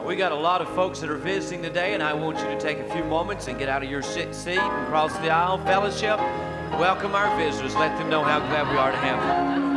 We got a lot of folks that are visiting today, and I want you to take a few moments and get out of your seat and cross the aisle. Fellowship, welcome our visitors. Let them know how glad we are to have them.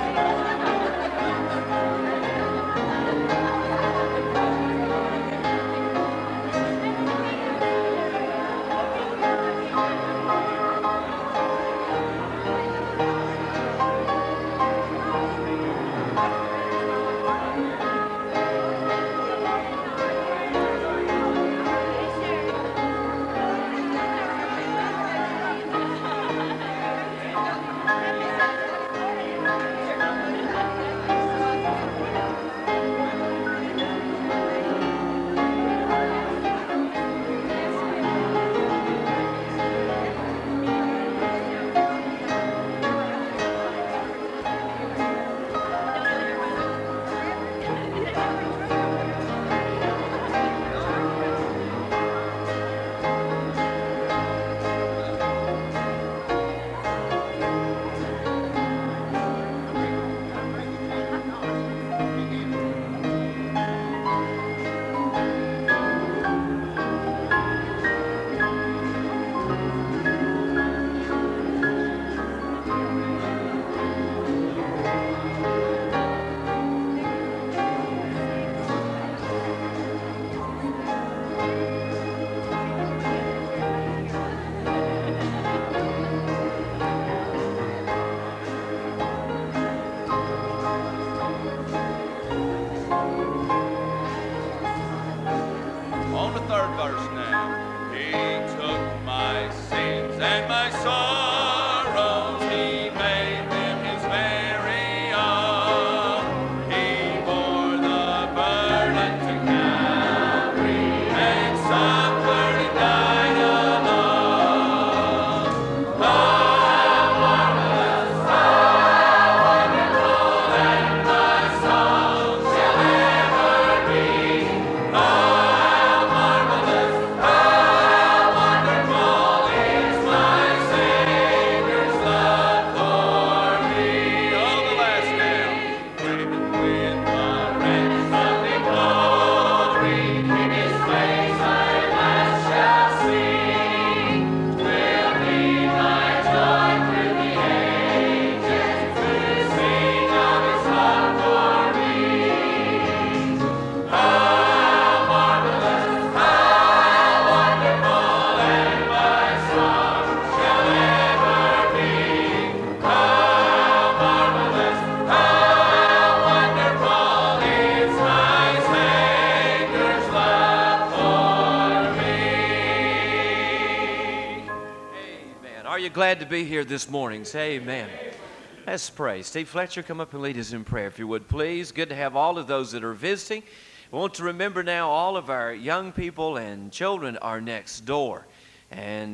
Glad to be here this morning. Say amen. Let's pray. Steve Fletcher, come up and lead us in prayer, if you would, please. Good to have all of those that are visiting. We want to remember now all of our young people and children are next door. And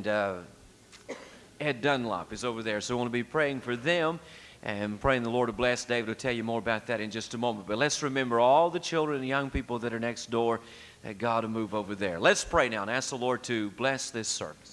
Ed Dunlop is over there, so we want to be praying for them and praying the Lord to bless. David will tell you more about that in just a moment. But let's remember all the children and young people that are next door, that God will move over there. Let's pray now and ask the Lord to bless this service.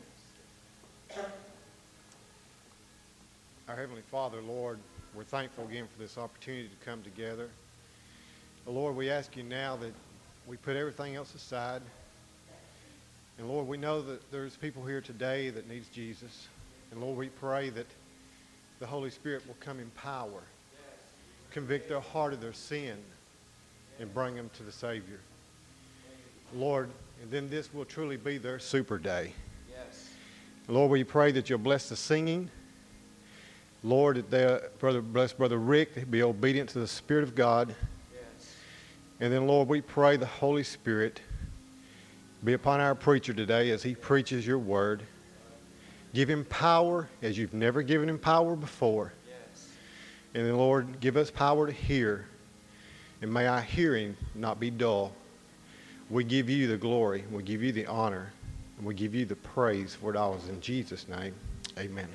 Our Heavenly Father, Lord, we're thankful again for this opportunity to come together. Lord, we ask you now that we put everything else aside. And Lord, we know that there's people here today that needs Jesus. And Lord, we pray that the Holy Spirit will come in power, convict their heart of their sin, and bring them to the Savior. Lord, and then this will truly be their super day. Lord, we pray that you'll bless the singing. Lord, that bless Brother Rick, to be obedient to the Spirit of God. Yes. And then, Lord, we pray the Holy Spirit be upon our preacher today as he preaches your word. Give him power as you've never given him power before. Yes. And then, Lord, give us power to hear. And may our hearing not be dull. We give you the glory. We give you the honor. And we give you the praise for it all. In Jesus' name, amen.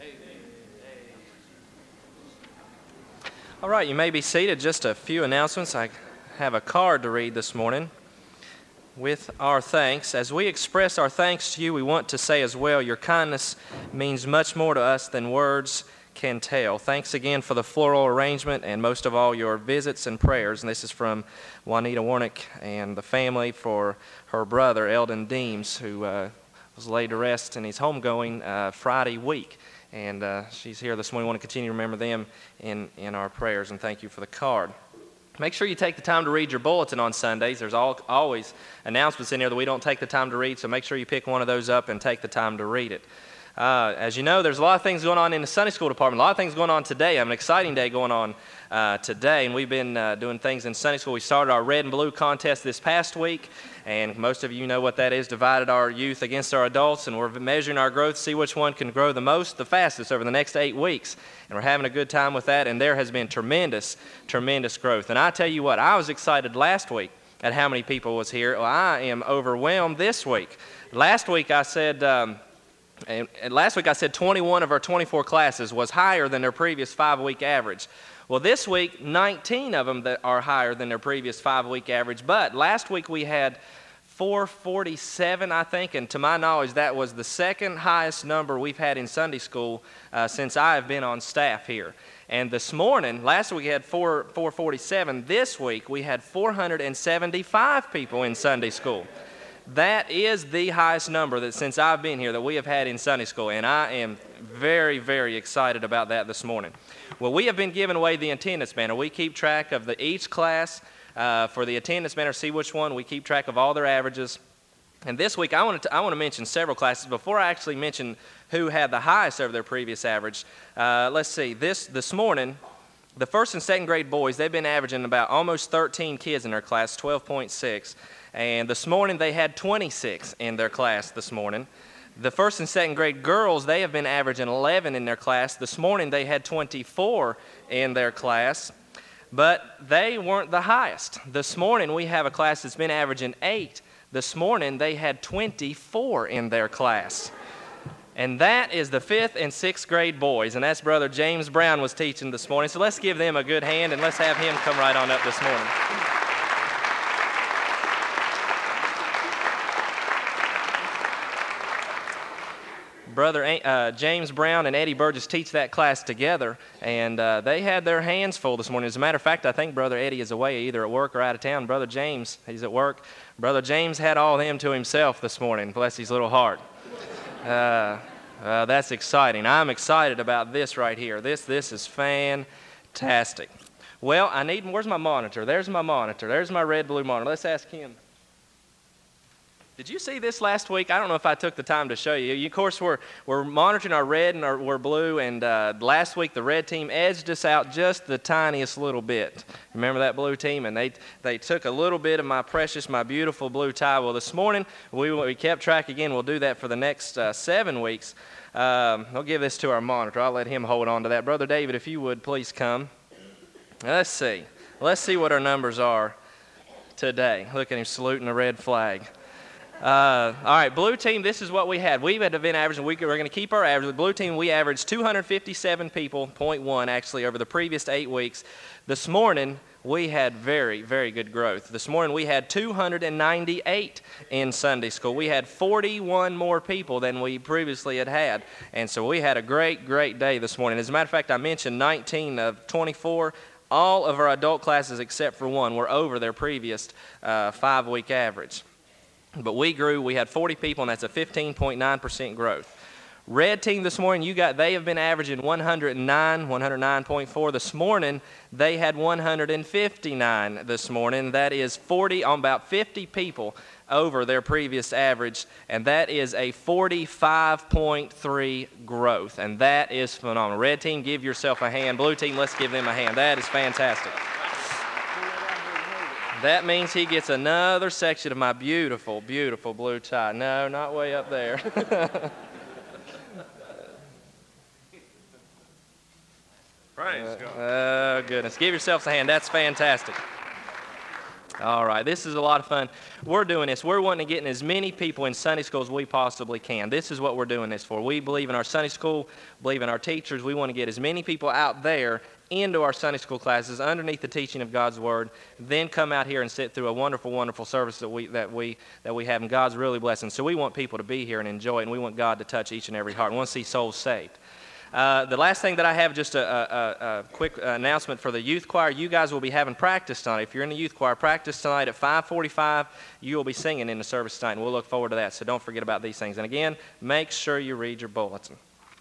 All right, you may be seated. Just a few announcements. I have a card to read this morning with our thanks. As we express our thanks to you, we want to say as well, your kindness means much more to us than words can tell. Thanks again for the floral arrangement and most of all your visits and prayers. And this is from Juanita Warnick and the family for her brother, Eldon Deems, who was laid to rest in his homegoing Friday week. And she's here this morning. We want to continue to remember them in our prayers, and thank you for the card. Make sure you take the time to read your bulletin on Sundays. There's always announcements in there that we don't take the time to read, so make sure you pick one of those up and take the time to read it. As you know, there's a lot of things going on in the Sunday school department, a lot of things going on today. I have an exciting day going on today, and we've been doing things in Sunday school. We started our red and blue contest this past week, and most of you know what that is, divided our youth against our adults, and we're measuring our growth to see which one can grow the most, the fastest over the next 8 weeks. And we're having a good time with that, and there has been tremendous, tremendous growth. And I tell you what, I was excited last week at how many people was here. Well, I am overwhelmed this week. Last week I said 21 of our 24 classes was higher than their previous 5-week average. Well, this week, 19 of them that are higher than their previous 5-week average. But last week we had 447, I think, and to my knowledge, that was the second highest number we've had in Sunday school since I have been on staff here. And this morning, last week we had 447. This week we had 475 people in Sunday school. That is the highest number that since I've been here that we have had in Sunday school, and I am very, very excited about that this morning. Well, we have been giving away the attendance banner. We keep track of each class for the attendance banner, see which one. We keep track of all their averages. And this week I want to mention several classes. Before I actually mention who had the highest over their previous average, let's see. This morning, the first and second grade boys, they've been averaging about almost 13 kids in their class, 12.6. And this morning they had 26 in their class this morning. The first and second grade girls, they have been averaging 11 in their class. This morning they had 24 in their class, but they weren't the highest. This morning we have a class that's been averaging 8. This morning they had 24 in their class. And that is the 5th and 6th grade boys, and that's Brother James Brown was teaching this morning. So let's give them a good hand, and let's have him come right on up this morning. Brother James Brown and Eddie Burgess teach that class together, and they had their hands full this morning. As a matter of fact, I think Brother Eddie is away, either at work or out of town. Brother James, he's at work. Brother James had all of them to himself this morning. Bless his little heart. That's exciting. I'm excited about this right here. This is fantastic. Well, where's my monitor? There's my monitor. There's my red-blue monitor. Let's ask him. Did you see this last week? I don't know if I took the time to show you. Of course, we're monitoring our red and we're blue, and last week the red team edged us out just the tiniest little bit. Remember that blue team? And they took a little bit of my beautiful blue tie. Well, this morning we kept track again. We'll do that for the next 7 weeks. I'll give this to our monitor. I'll let him hold on to that. Brother David, if you would, please come. Let's see. Let's see what our numbers are today. Look at him saluting the red flag. All right, blue team, this is what we had. We had been averaging, we're going to keep our average. The blue team, we averaged 257 people, 0.1 actually, over the previous 8 weeks. This morning, we had very, very good growth. This morning, we had 298 in Sunday school. We had 41 more people than we previously had. And so we had a great, great day this morning. As a matter of fact, I mentioned 19 of 24. All of our adult classes except for one were over their previous 5-week average. But we grew. We had 40 people, and that's a 15.9% growth. Red team this morning, they have been averaging 109.4. This morning, they had 159 this morning. That is about 50 people over their previous average, and that is a 45.3 growth, and that is phenomenal. Red team, give yourself a hand. Blue team, let's give them a hand. That is fantastic. That means he gets another section of my beautiful, beautiful blue tie. No, not way up there. Praise God. Oh, goodness. Give yourselves a hand. That's fantastic. All right, this is a lot of fun. We're doing this. We're wanting to get in as many people in Sunday school as we possibly can. This is what we're doing this for. We believe in our Sunday school, believe in our teachers. We want to get as many people out there into our Sunday school classes underneath the teaching of God's Word, then come out here and sit through a wonderful, wonderful service that we have, and God's really blessing. So we want people to be here and enjoy it, and we want God to touch each and every heart. We want to see souls saved. The last thing that I have, just a quick announcement for the youth choir. You guys will be having practice tonight. If you're in the youth choir, practice tonight at 5:45. You will be singing in the service tonight, and we'll look forward to that. So don't forget about these things. And again, make sure you read your bulletin.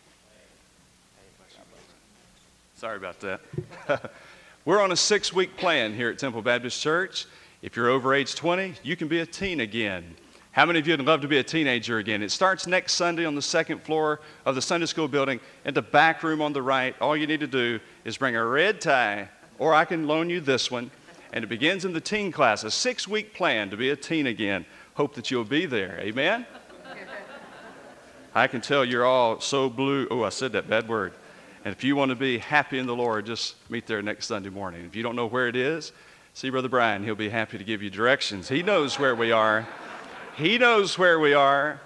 Sorry about that. We're on a 6-week plan here at Temple Baptist Church. If you're over age 20, you can be a teen again. How many of you would love to be a teenager again? It starts next Sunday on the second floor of the Sunday school building in the back room on the right. All you need to do is bring a red tie, or I can loan you this one, and it begins in the teen class, a 6-week plan to be a teen again. Hope that you'll be there. Amen? I can tell you're all so blue. Oh, I said that bad word. And if you want to be happy in the Lord, just meet there next Sunday morning. If you don't know where it is, see Brother Brian. He'll be happy to give you directions. He knows where we are. He knows where we are.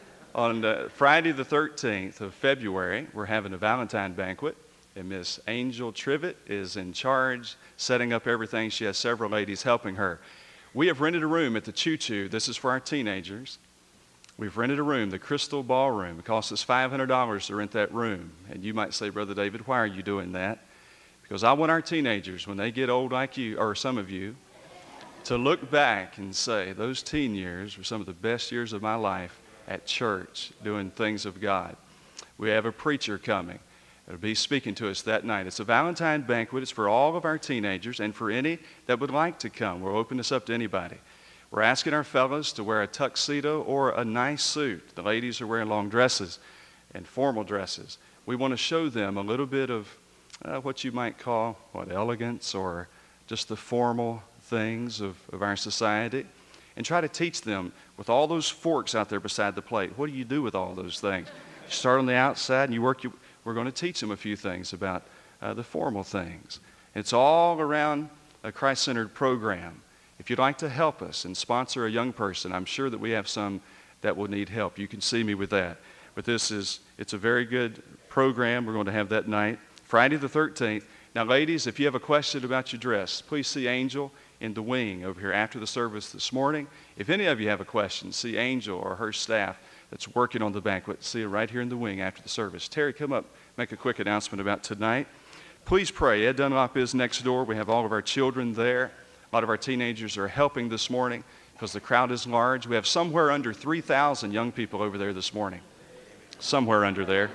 On Friday the 13th of February, we're having a Valentine banquet, and Miss Angel Trivet is in charge, setting up everything. She has several ladies helping her. We have rented a room at the Choo Choo. This is for our teenagers. We've rented a room, the Crystal Ballroom. It costs us $500 to rent that room. And you might say, Brother David, why are you doing that? Because I want our teenagers, when they get old like you, or some of you, to look back and say, those teen years were some of the best years of my life at church, doing things of God. We have a preacher coming. He'll be speaking to us that night. It's a Valentine banquet. It's for all of our teenagers and for any that would like to come. We'll open this up to anybody. We're asking our fellas to wear a tuxedo or a nice suit. The ladies are wearing long dresses and formal dresses. We want to show them a little bit of what you might call, elegance or just the formal things of our society, and try to teach them with all those forks out there beside the plate. What do you do with all those things? You start on the outside and you work. We're going to teach them a few things about the formal things. It's all around a Christ-centered program. If you'd like to help us and sponsor a young person, I'm sure that we have some that will need help. You can see me with that. But it's a very good program. We're going to have that night, Friday the 13th. Now, ladies, if you have a question about your dress, please see Angel in the wing over here after the service this morning. If any of you have a question, see Angel or her staff that's working on the banquet. See her right here in the wing after the service. Terry, come up, make a quick announcement about tonight. Please pray. Ed Dunlop is next door. We have all of our children there. A lot of our teenagers are helping this morning because the crowd is large. We have somewhere under 3,000 young people over there this morning. Somewhere under there.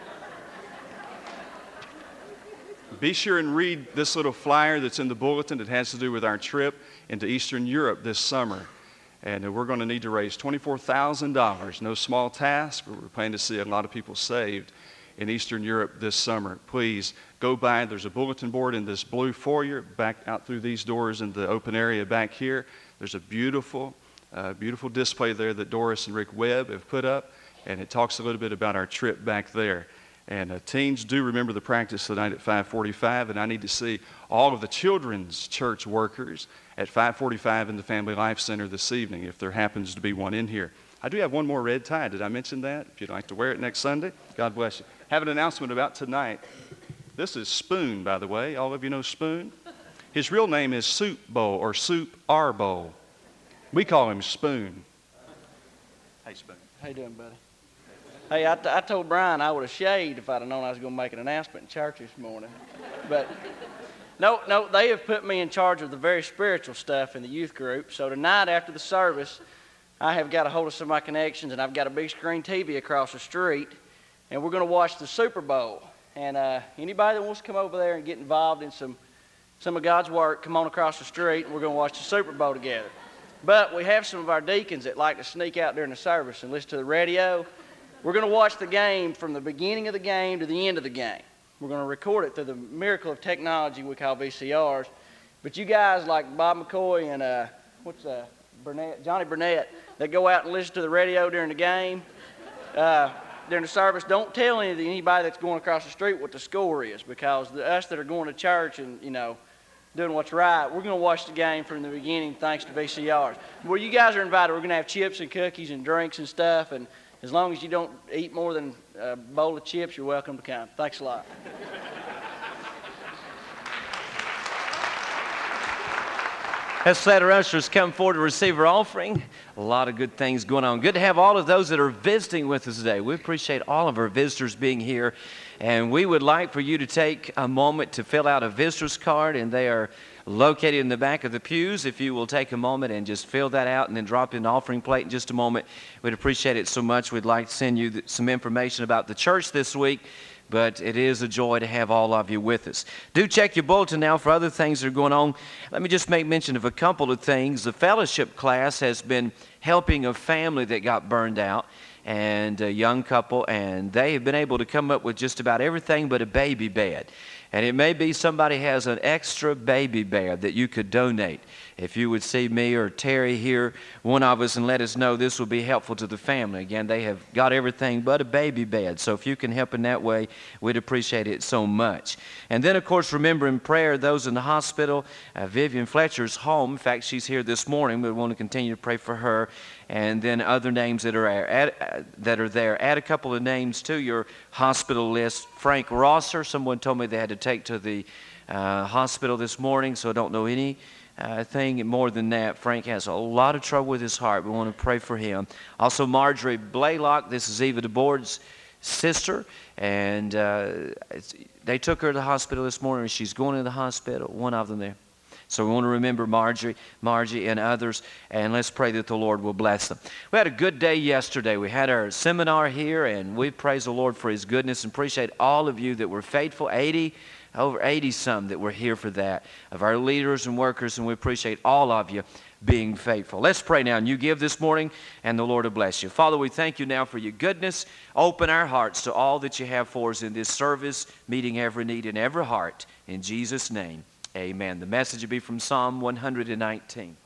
Be sure and read this little flyer that's in the bulletin that has to do with our trip into Eastern Europe this summer. And we're going to need to raise $24,000. No small task, but we're planning to see a lot of people saved in Eastern Europe this summer. Please go by. There's a bulletin board in this blue foyer back out through these doors in the open area back here. There's a beautiful display there that Doris and Rick Webb have put up, and it talks a little bit about our trip back there. And teens, do remember the practice tonight at 5:45, and I need to see all of the children's church workers at 5:45 in the Family Life Center this evening, if there happens to be one in here. I do have one more red tie. Did I mention that? If you'd like to wear it next Sunday, God bless you. Have an announcement about tonight. This is Spoon, by the way. All of you know Spoon? His real name is Soup Bowl or Soup R Bowl. We call him Spoon. Hey, Spoon. How you doing, buddy? Hey, I told Brian I would have shaved if I'd have known I was going to make an announcement in church this morning. But no, they have put me in charge of the very spiritual stuff in the youth group. So tonight after the service, I have got a hold of some of my connections, and I've got a big screen TV across the street, and we're going to watch the Super Bowl. And anybody that wants to come over there and get involved in some of God's work, come on across the street, and we're going to watch the Super Bowl together. But we have some of our deacons that like to sneak out during the service and listen to the radio. We're going to watch the game from the beginning of the game to the end of the game. We're going to record it through the miracle of technology we call VCRs. But you guys like Bob McCoy and Johnny Burnett that go out and listen to the radio during the game, during the service, don't tell anybody that's going across the street what the score is, because us that are going to church and, doing what's right, we're going to watch the game from the beginning thanks to VCRs. Well, you guys are invited. We're going to have chips and cookies and drinks and stuff, and as long as you don't eat more than a bowl of chips, you're welcome to come. Thanks a lot. Let's let our ushers come forward to receive our offering. A lot of good things going on. Good to have all of those that are visiting with us today. We appreciate all of our visitors being here. And we would like for you to take a moment to fill out a visitor's card, and they are located in the back of the pews. If you will take a moment and just fill that out and then drop in an offering plate in just a moment, we'd appreciate it so much. We'd like to send you some information about the church this week. But it is a joy to have all of you with us. Do check your bulletin now for other things that are going on. Let me just make mention of a couple of things. The fellowship class has been helping a family that got burned out, and a young couple, and they have been able to come up with just about everything but a baby bed. And it may be somebody has an extra baby bed that you could donate. If you would see me or Terry here, one of us, and let us know, this will be helpful to the family. Again, they have got everything but a baby bed. So if you can help in that way, we'd appreciate it so much. And then, of course, remember in prayer those in the hospital. Vivian Fletcher's home. In fact, she's here this morning. We want to continue to pray for her. And then other names that are there. Add a couple of names to your hospital list. Frank Rosser, someone told me they had to take to the hospital this morning, so I don't know any thing more than that. Frank has a lot of trouble with his heart. We want to pray for him. Also, Marjorie Blaylock. This is Eva DeBoard's sister, and they took her to the hospital this morning, and she's going to the hospital, one of them there. So we want to remember Margie, and others, and let's pray that the Lord will bless them. We had a good day yesterday. We had our seminar here, and we praise the Lord for His goodness and appreciate all of you that were faithful, over 80 some that were here for that, of our leaders and workers, and we appreciate all of you being faithful. Let's pray now, and you give this morning, and the Lord will bless you. Father, we thank you now for your goodness. Open our hearts to all that you have for us in this service, meeting every need in every heart. In Jesus' name. Amen. The message will be from Psalm 119.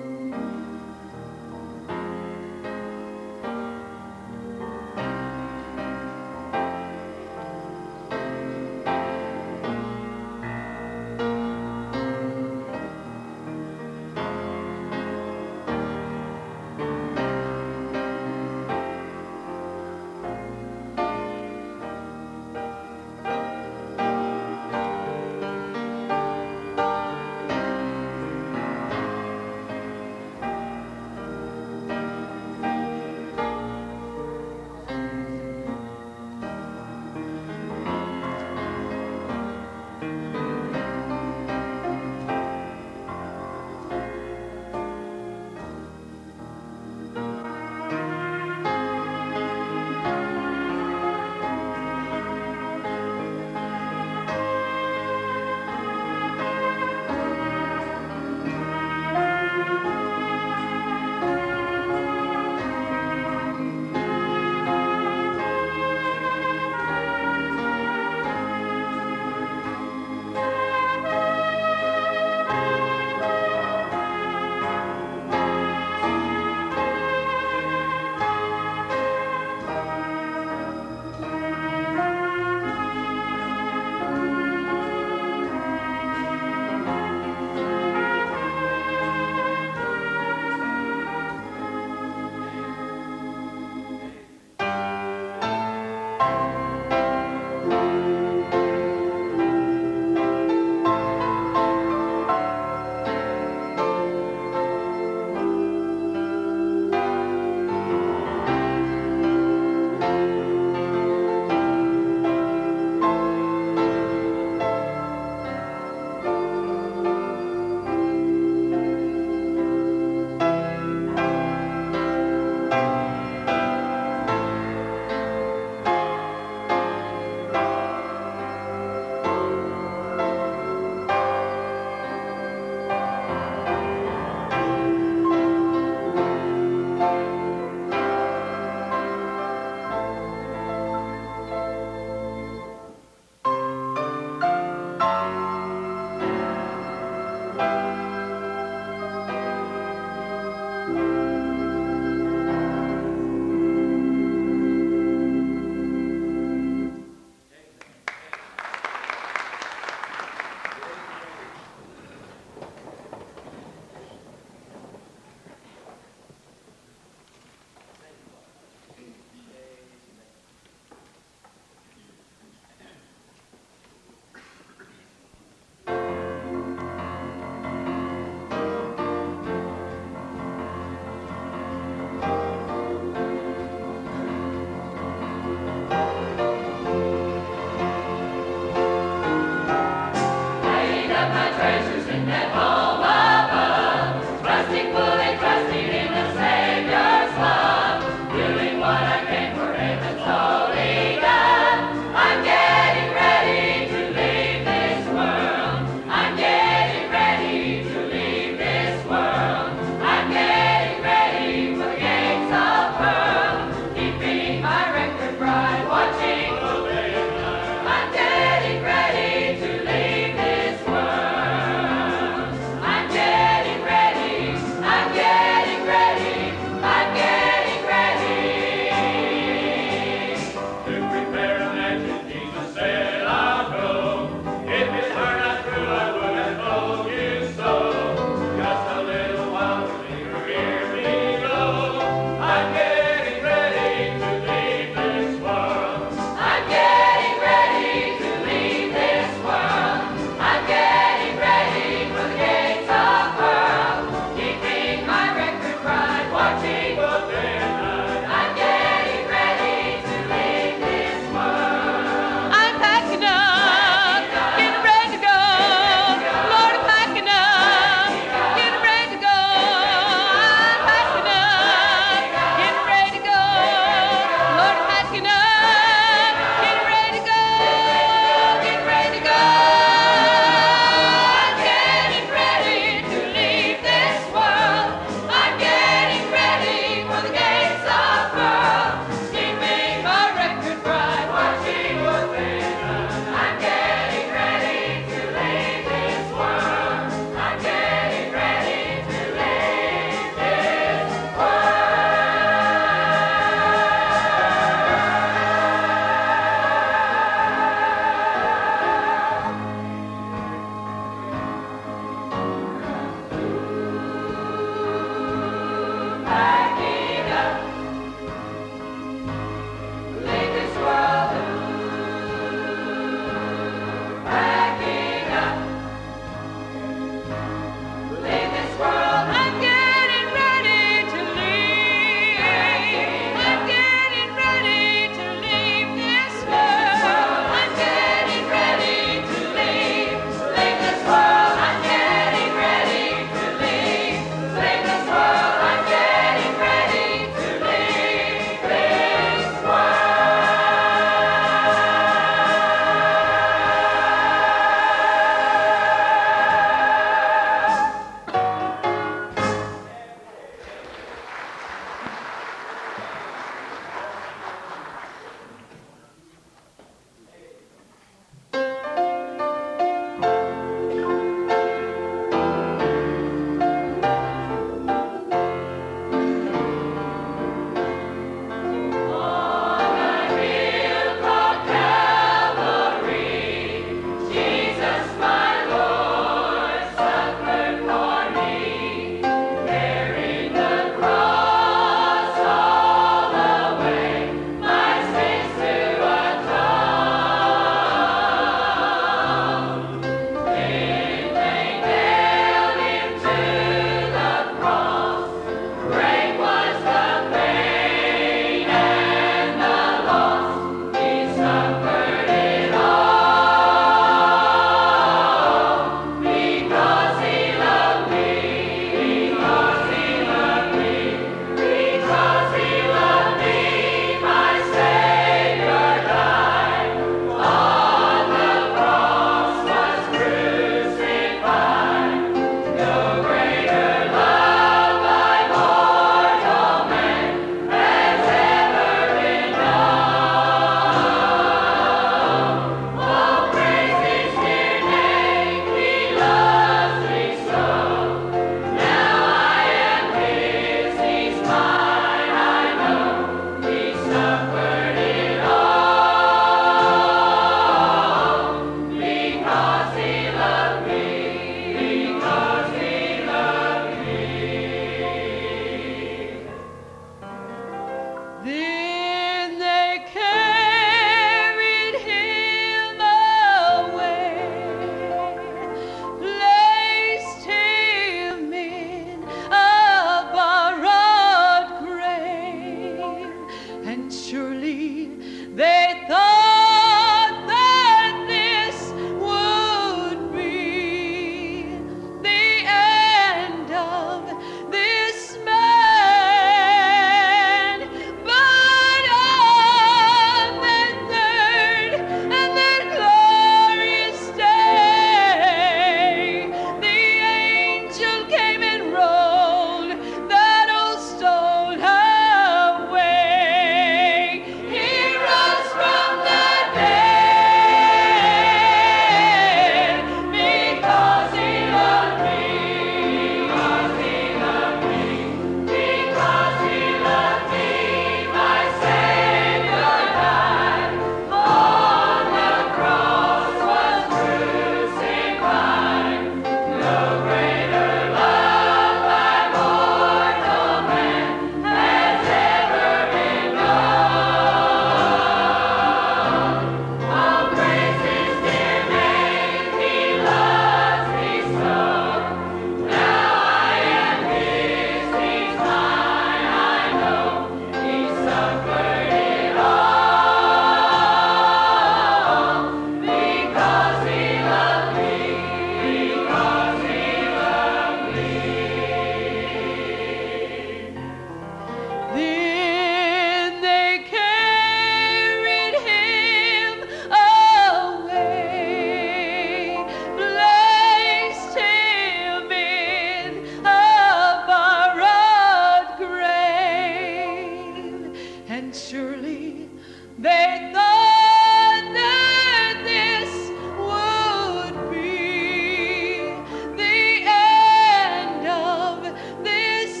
And surely they thought that this would be the end of this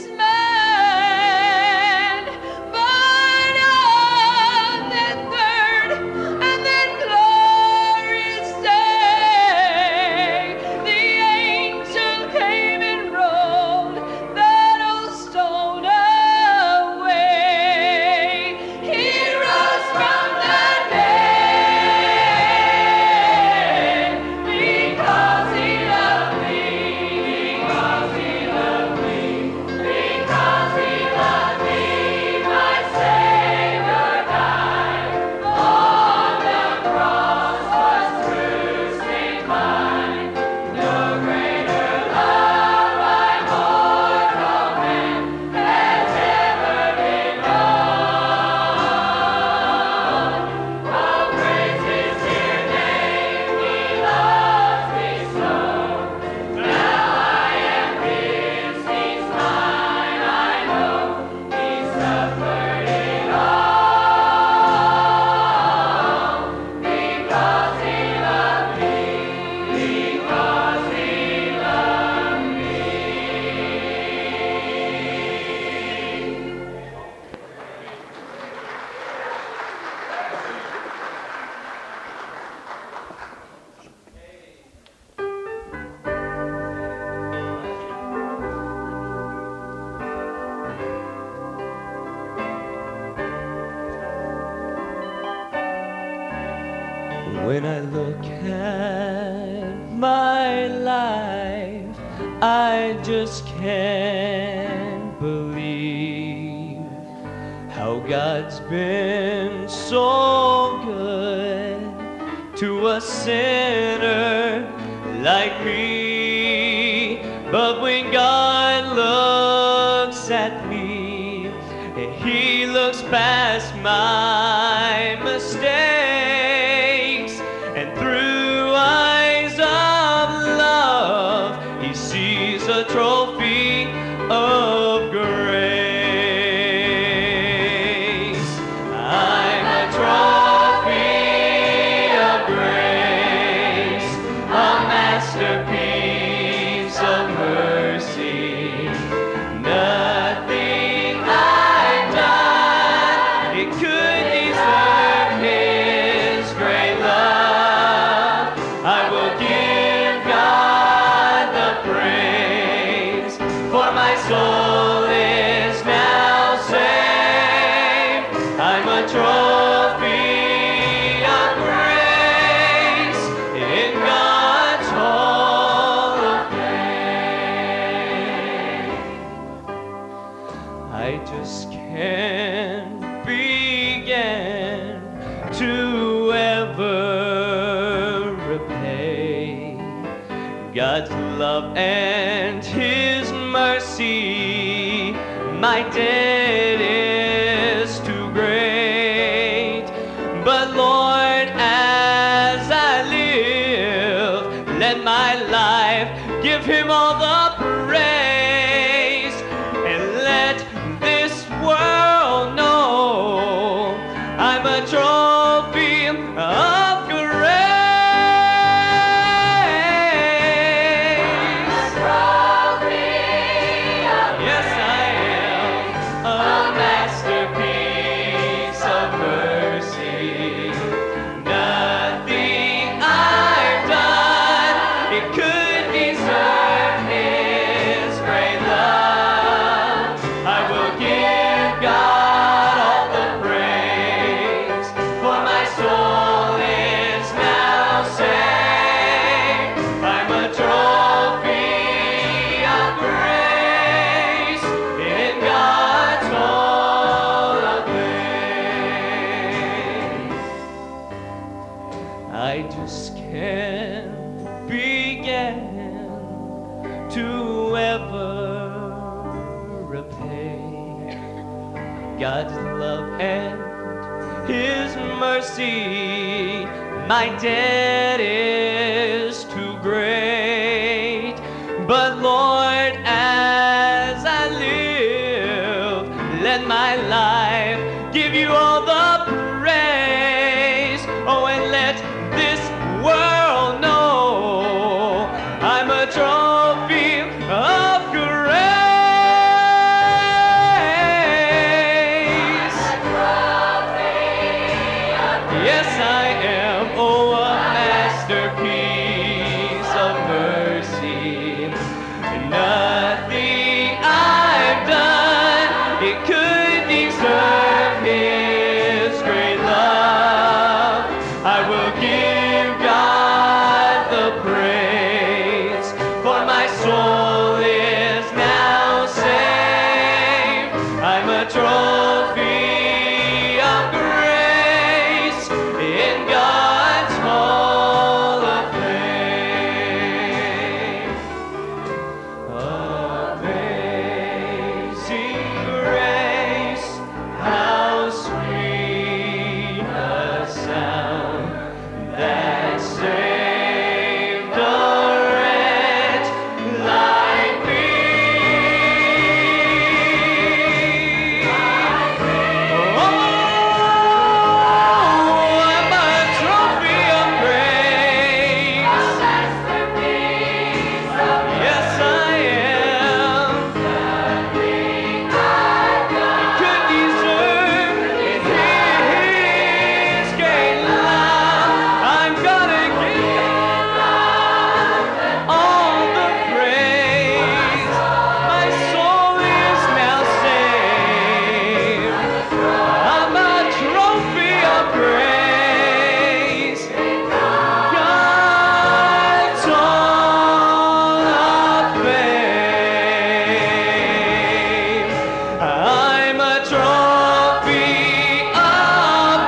man. But on the third and then glorious day, the angel came and rolled that old stone away. He rose from the dead because he loved me, because he loved me, because he loved me. My Savior died on the cross, was crucified. No greater love by mortal man has ever been known. Oh, praise His dear name, He loves me so. Now I am His, He's mine, I know. He suffered it all because He loved me, because He loved me. When I look at my life, I just can't believe how God's been so good to a sinner like me. But when God looks at me, He looks past my mistakes, and through eyes of love, He sees a trophy of grace. I'm a trophy of grace, a masterpiece of mercy. Nothing I've done, it could deserve His great love. I will give God the praise, for my soul is now saved. I'm a trophy of grace in God's hall of fame. I just can't begin to ever repay God's love and His mercy. My debt is too great. But Lord, as I live, let my life give Him all the praise, and let this world know I'm a trophy of grace. Yes, I am a masterpiece of mercy. Nothing I've done, it could deserve His great love. I will give God all the praise, for my soul is now saved. I'm a trophy of grace in God's hall of fame. I just can't begin to ever repay God's love and His mercy. My debt is too great. But Lord, as I live, let my life give you all the praise. Oh, and let this world know I'm a trophy of grace. Yes, I am, oh, a masterpiece of mercy. Nothing I've done, it could deserve His great love. I will give God the praise, for my soul is now saved. I'm a trophy of grace in God's hall of fame. Amazing grace, how sweet the sound that saved a wretch like me. Oh, I'm a trophy of praise. Yes, I am. Could deserve His great love. I'm gonna give all the praise. My soul is now saved. I'm a trophy of praise. God's all of fame. I'm a trophy of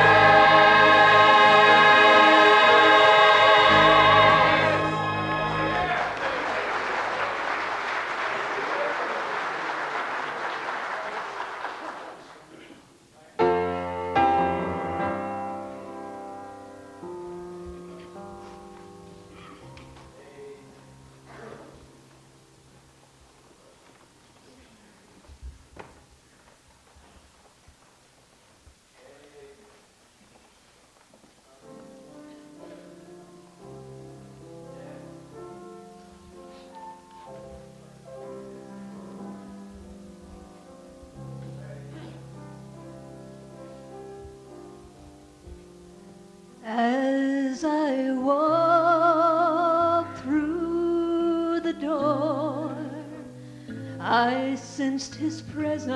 As I walked through the door, I sensed His presence,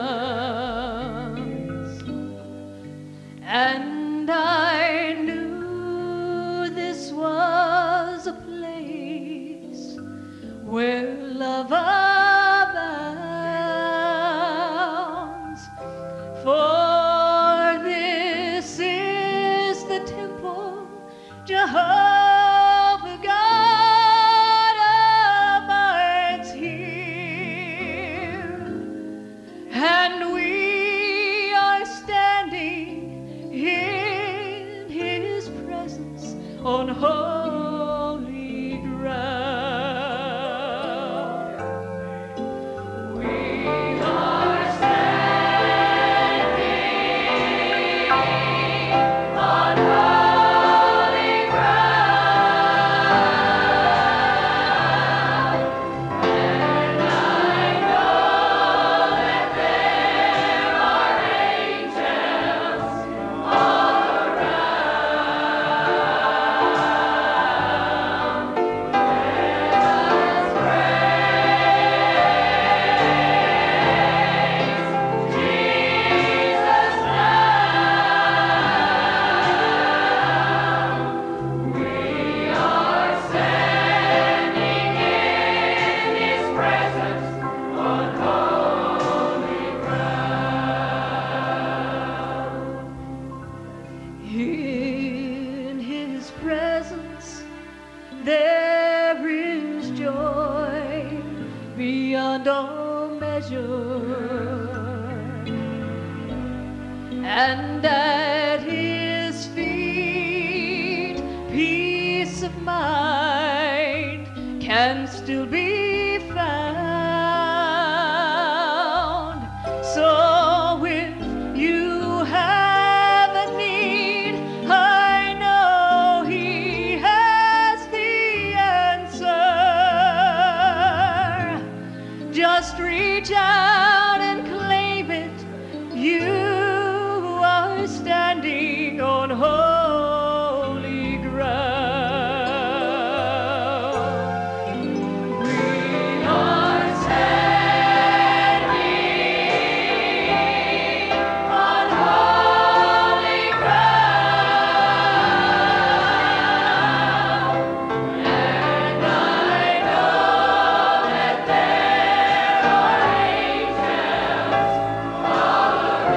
and I knew this was a place where love abounds. For this is the temple, Jehovah God abides here, and we are standing in His presence on holy ground. We are standing on holy ground, and I know that there are angels all around. Let us praise Jesus now. We are standing in His presence on holy ground. In His presence there is joy beyond all measure, and at His feet peace of mind can still be found. So if you are standing on holy ground. We are standing on holy ground. And I know that there are angels all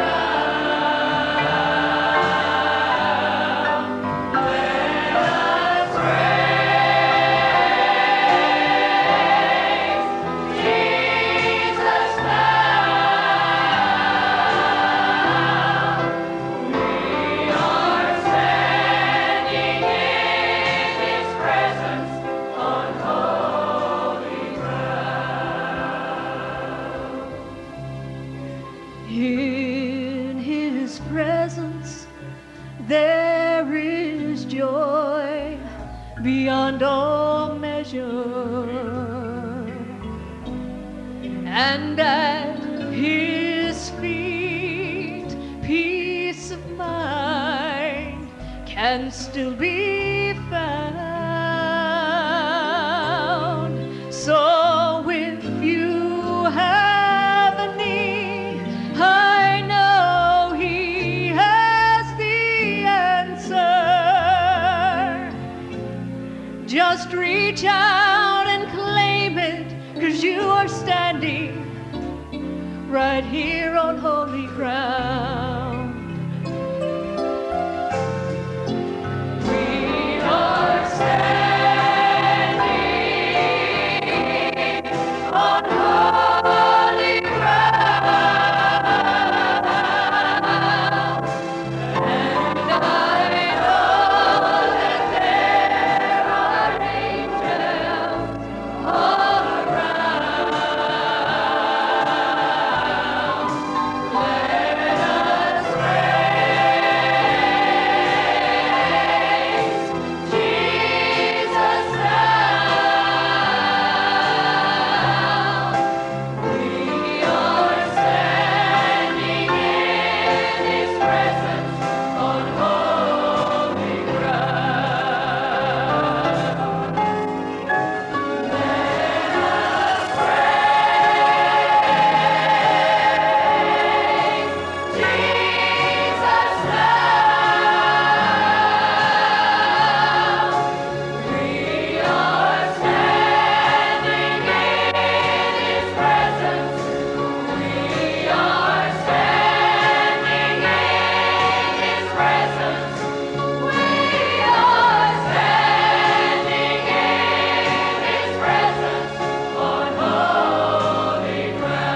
around. Let us praise Jesus now. We are standing in His presence on holy ground. In His presence there is joy beyond all measure, and at His feet peace of mind can still be found. So if you have a need, I know He has the answer. Just reach out and claim it, 'cause you are standing right here on holy ground. We are standing on holy ground. And I know that there are angels all around. Let us praise Jesus now. We are standing in His presence on holy ground. Let us praise Jesus now. We are standing in His presence. We are standing in His presence. We are standing in His presence on holy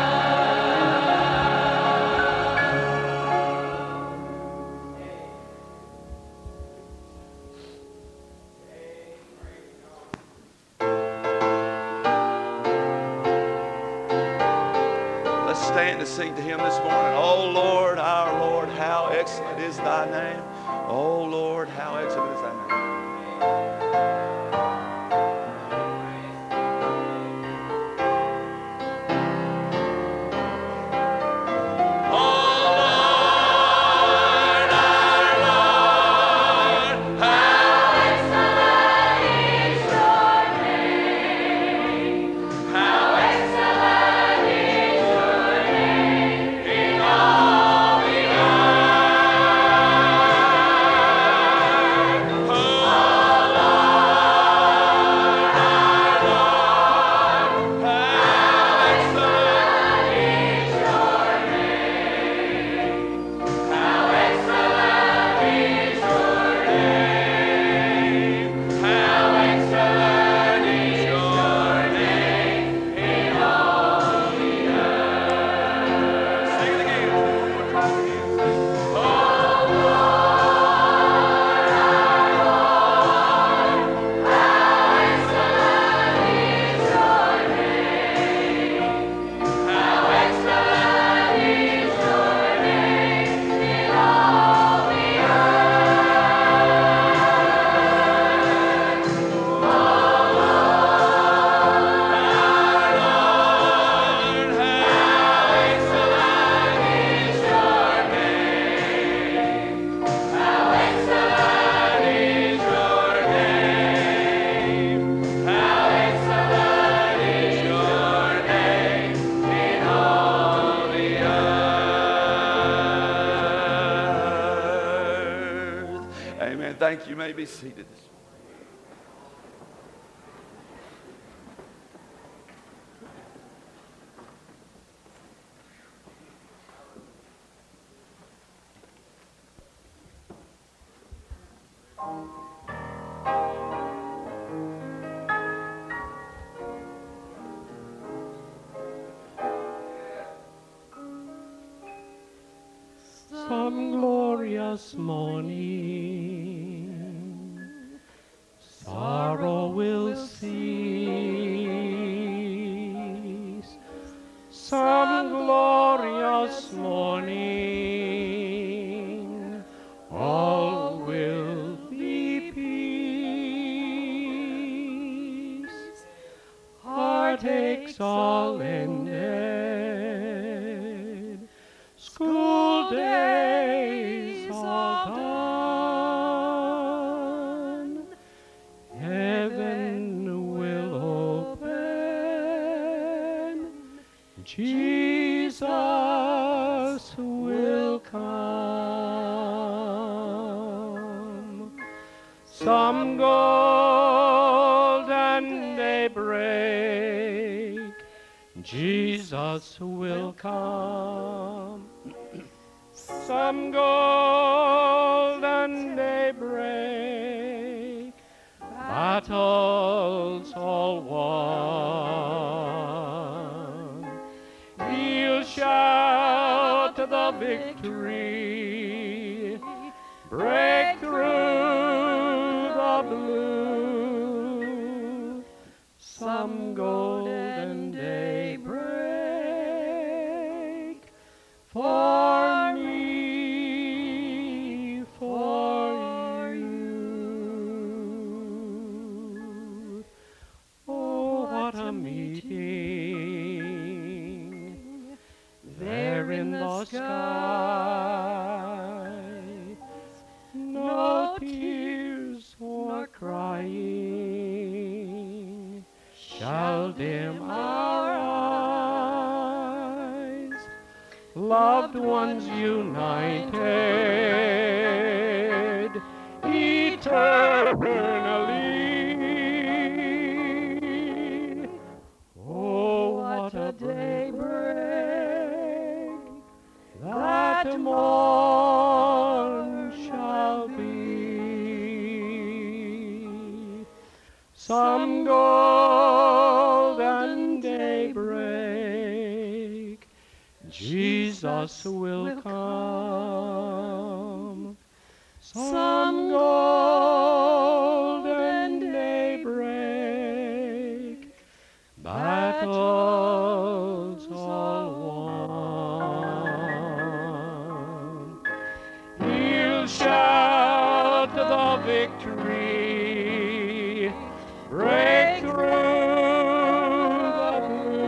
Let's stand and sing to Him this morning. Oh Lord, our Lord, how excellent is Thy name. Oh Lord, how excellent is Thy name. Oh Thank you. You may be seated. Some glorious morning, sorrow will cease. Some glorious morning, all will be peace. Heartaches all ended, school days all done, heaven will open, Jesus will come. Some golden daybreak, Jesus will come. Some golden daybreak, battles all won. He'll shout the victory, break through the blue. Some golden daybreak for me, for you. Oh, what a meeting there in the sky. No tears or crying shall dim our eyes. Loved ones united eternally. Oh, what a daybreak that morn shall be. Some golden daybreak, Jesus will come. Some golden daybreak, battles all won. He'll shout the victory, break through the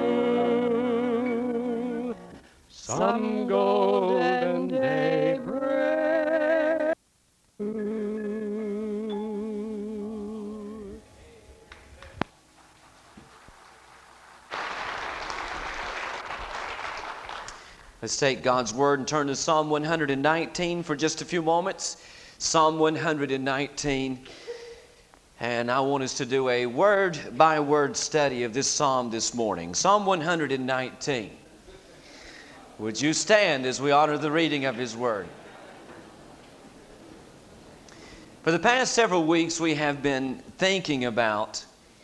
blue. Some golden daybreak. Let's take God's Word and turn to Psalm 119 for just a few moments. Psalm 119. And I want us to do a word-by-word study of this psalm this morning. Psalm 119. Would you stand as we honor the reading of His Word? For the past several weeks, we have been thinking about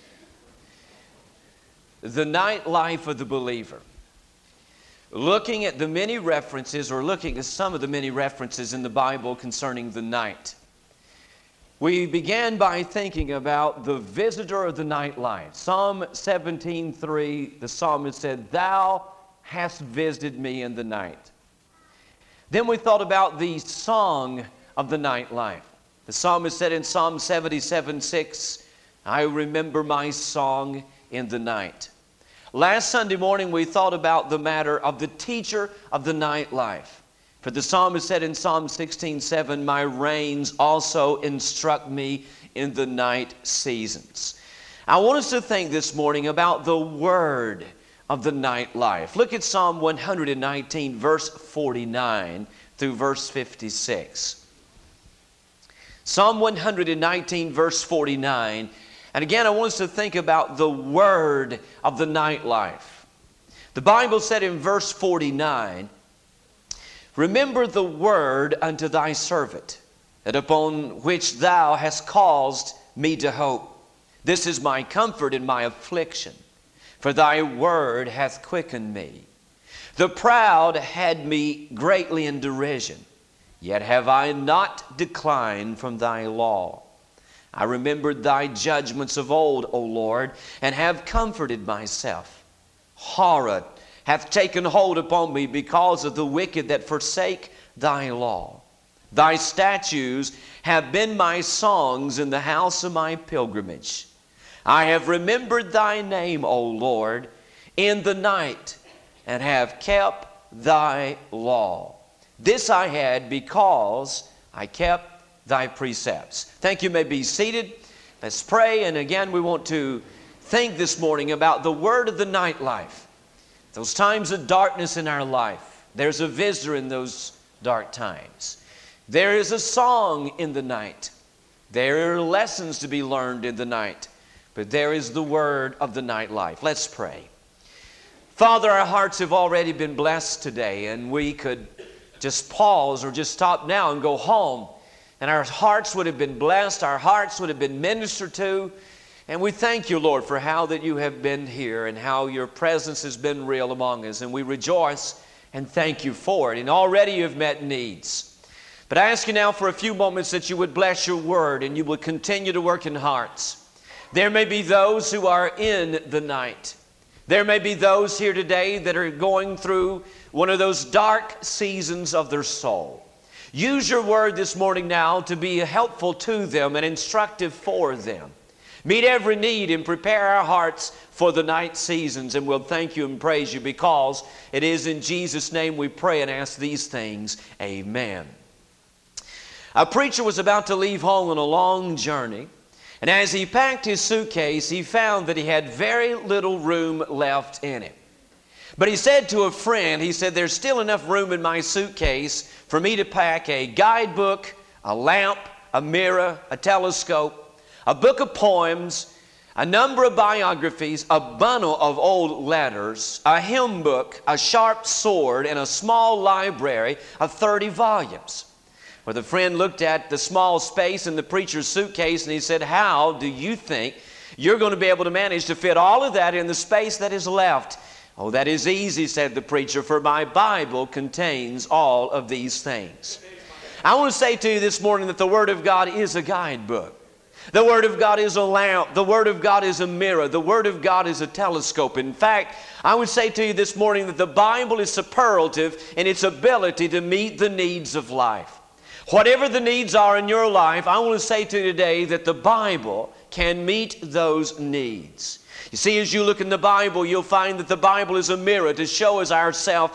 the night life of the believer. Looking at the many references, or looking at some of the many references in the Bible concerning the night. We began by thinking about the visitor of the night life. Psalm 17:3, the psalmist said, "Thou hast visited me in the night." Then we thought about the song of the night life. The psalmist said in Psalm 77:6, "I remember my song in the night." Last Sunday morning, we thought about the matter of the teacher of the night life. For the psalmist said in Psalm 16:7, "My reins also instruct me in the night seasons." I want us to think this morning about the word of the night life. Look at Psalm 119, verse 49 through verse 56. Psalm 119, verse 49. And again, I want us to think about the word of the nightlife. The Bible said in verse 49, remember the word unto thy servant, that upon which thou hast caused me to hope. This is my comfort in my affliction, for thy word hath quickened me. The proud had me greatly in derision, yet have I not declined from thy law. I remembered thy judgments of old, O Lord, and have comforted myself. Horror hath taken hold upon me because of the wicked that forsake thy law. Thy statutes have been my songs in the house of my pilgrimage. I have remembered thy name, O Lord, in the night, and have kept thy law. This I had because I kept thy precepts. Thank you. You may be seated. Let's pray. And again, we want to think this morning about the word of the nightlife. Those times of darkness in our life. There's a visitor in those dark times. There is a song in the night. There are lessons to be learned in the night. But there is the word of the nightlife. Let's pray. Father, our hearts have already been blessed today, and we could just pause or just stop now and go home, and our hearts would have been blessed, our hearts would have been ministered to, and we thank you, Lord, for how that you have been here and how your presence has been real among us, and we rejoice and thank you for it, and already you've met needs. But I ask you now for a few moments that you would bless your word and you would continue to work in hearts. There may be those who are in the night. There may be those here today that are going through one of those dark seasons of their soul. Use your word this morning now to be helpful to them and instructive for them. Meet every need and prepare our hearts for the night seasons, and we'll thank you and praise you because it is in Jesus' name we pray and ask these things. Amen. A preacher was about to leave home on a long journey. And as he packed his suitcase, he found that he had very little room left in it. But he said to a friend, he said, there's still enough room in my suitcase for me to pack a guidebook, a lamp, a mirror, a telescope, a book of poems, a number of biographies, a bundle of old letters, a hymn book, a sharp sword, and a small library of 30 volumes. Well, the friend looked at the small space in the preacher's suitcase and he said, how do you think you're going to be able to manage to fit all of that in the space that is left? Oh, that is easy, said the preacher, for my Bible contains all of these things. I want to say to you this morning that the Word of God is a guidebook. The Word of God is a lamp. The Word of God is a mirror. The Word of God is a telescope. In fact, I would say to you this morning that the Bible is superlative in its ability to meet the needs of life. Whatever the needs are in your life, I want to say to you today that the Bible can meet those needs. You see, as you look in the Bible, you'll find that the Bible is a mirror to show us ourselves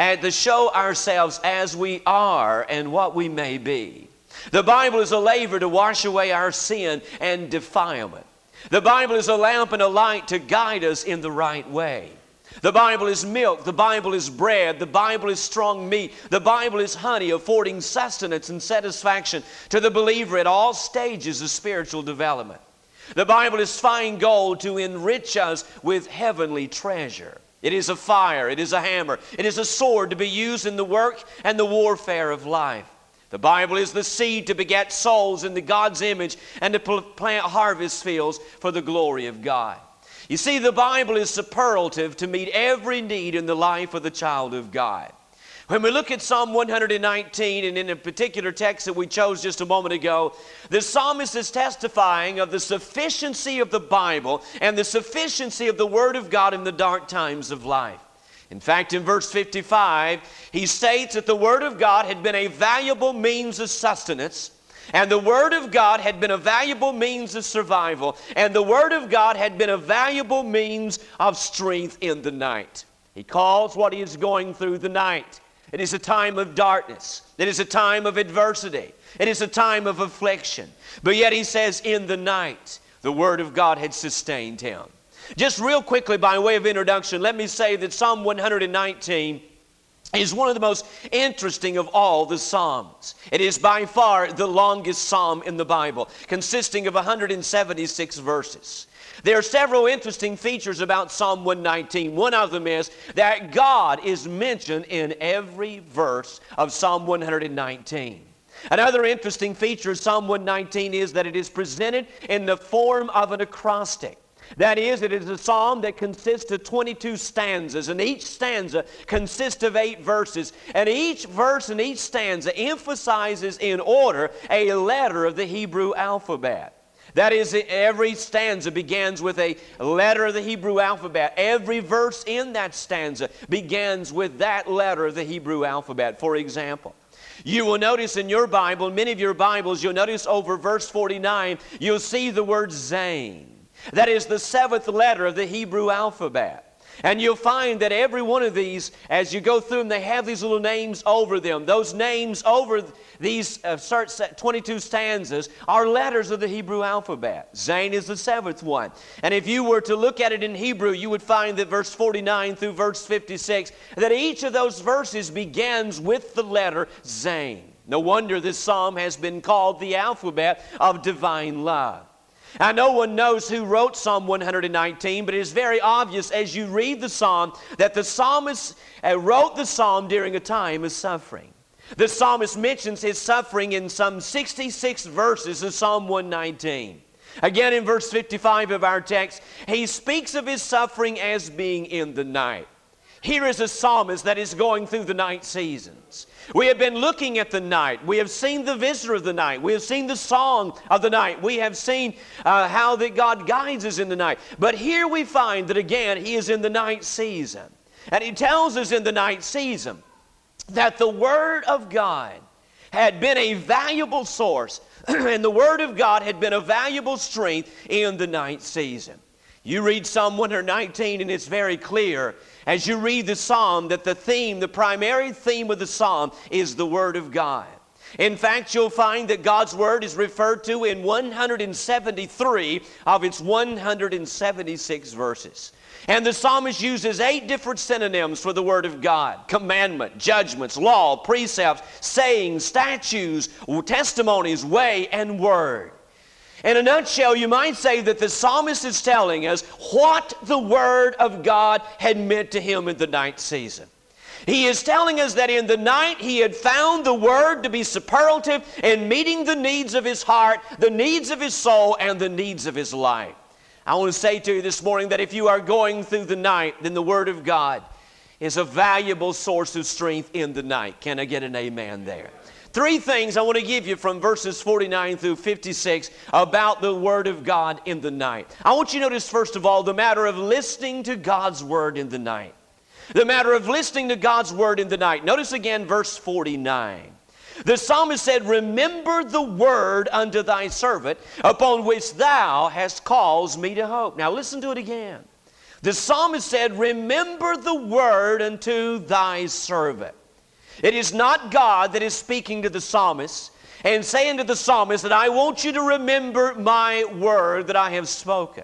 as we are and what we may be. The Bible is a laver to wash away our sin and defilement. The Bible is a lamp and a light to guide us in the right way. The Bible is milk, the Bible is bread, the Bible is strong meat, the Bible is honey, affording sustenance and satisfaction to the believer at all stages of spiritual development. The Bible is fine gold to enrich us with heavenly treasure. It is a fire, it is a hammer, it is a sword to be used in the work and the warfare of life. The Bible is the seed to beget souls into God's image and to plant harvest fields for the glory of God. You see, the Bible is superlative to meet every need in the life of the child of God. When we look at Psalm 119, and in a particular text that we chose just a moment ago, the psalmist is testifying of the sufficiency of the Bible and the sufficiency of the Word of God in the dark times of life. In fact, in verse 55, he states that the Word of God had been a valuable means of sustenance, and the Word of God had been a valuable means of survival, and the Word of God had been a valuable means of strength in the night. He calls what he is going through the night. It is a time of darkness. It is a time of adversity. It is a time of affliction. But yet he says, in the night, the Word of God had sustained him. Just real quickly, by way of introduction, let me say that Psalm 119 is one of the most interesting of all the Psalms. It is by far the longest psalm in the Bible, consisting of 176 verses. There are several interesting features about Psalm 119. One of them is that God is mentioned in every verse of Psalm 119. Another interesting feature of Psalm 119 is that it is presented in the form of an acrostic. That is, it is a psalm that consists of 22 stanzas, and each stanza consists of 8 verses. And each verse and each stanza emphasizes in order a letter of the Hebrew alphabet. That is, every stanza begins with a letter of the Hebrew alphabet. Every verse in that stanza begins with that letter of the Hebrew alphabet. For example, you will notice in your Bible, many of your Bibles, you'll notice over verse 49, you'll see the word Zain. That is the 7th letter of the Hebrew alphabet. And you'll find that every one of these, as you go through them, they have these little names over them. Those names over these 22 stanzas are letters of the Hebrew alphabet. Zain is the 7th one. And if you were to look at it in Hebrew, you would find that verse 49 through verse 56, that each of those verses begins with the letter Zain. No wonder this psalm has been called the alphabet of divine love. Now, no one knows who wrote Psalm 119, but it is very obvious as you read the psalm that the psalmist wrote the psalm during a time of suffering. The psalmist mentions his suffering in some 66 verses of Psalm 119. Again, in verse 55 of our text, he speaks of his suffering as being in the night. Here is a psalmist that is going through the night seasons. We have been looking at the night. We have seen the visitor of the night. We have seen the song of the night. We have seen how that God guides us in the night. But here we find that again, he is in the night season. And he tells us in the night season that the Word of God had been a valuable source and the Word of God had been a valuable strength in the night season. You read Psalm 119 and it's very clear as you read the psalm that the primary theme of the psalm is the Word of God. In fact, you'll find that God's Word is referred to in 173 of its 176 verses. And the psalmist uses 8 different synonyms for the Word of God: commandment, judgments, law, precepts, sayings, statutes, testimonies, way, and word. In a nutshell, you might say that the psalmist is telling us what the Word of God had meant to him in the night season. He is telling us that in the night he had found the Word to be superlative in meeting the needs of his heart, the needs of his soul, and the needs of his life. I want to say to you this morning that if you are going through the night, then the Word of God is a valuable source of strength in the night. Can I get an amen there? 3 things I want to give you from verses 49 through 56 about the Word of God in the night. I want you to notice, first of all, the matter of listening to God's Word in the night. The matter of listening to God's Word in the night. Notice again verse 49. The psalmist said, "Remember the word unto thy servant, upon which thou hast caused me to hope." Now listen to it again. The psalmist said, "Remember the word unto thy servant." It is not God that is speaking to the psalmist and saying to the psalmist that I want you to remember my word that I have spoken.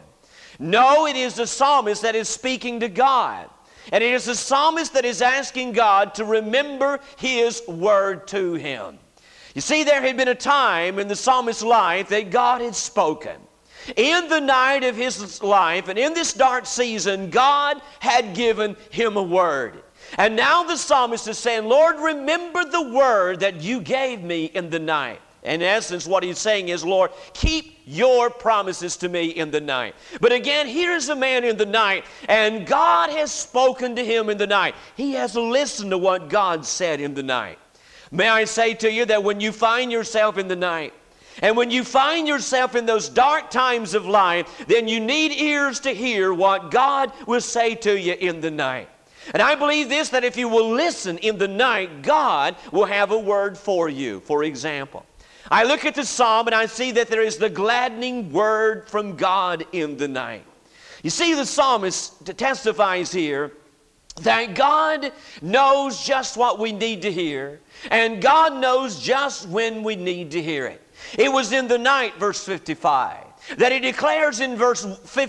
No, it is the psalmist that is speaking to God. And it is the psalmist that is asking God to remember His word to him. You see, there had been a time in the psalmist's life that God had spoken. In the night of his life and in this dark season, God had given him a word. And now the psalmist is saying, Lord, remember the word that you gave me in the night. In essence, what he's saying is, Lord, keep your promises to me in the night. But again, here's a man in the night, and God has spoken to him in the night. He has listened to what God said in the night. May I say to you that when you find yourself in the night, and when you find yourself in those dark times of life, then you need ears to hear what God will say to you in the night. And I believe this, that if you will listen in the night, God will have a word for you. For example, I look at the psalm and I see that there is the gladdening word from God in the night. You see, the psalmist testifies here that God knows just what we need to hear, and God knows just when we need to hear it. It was in the night, verse 55, that he declares in verse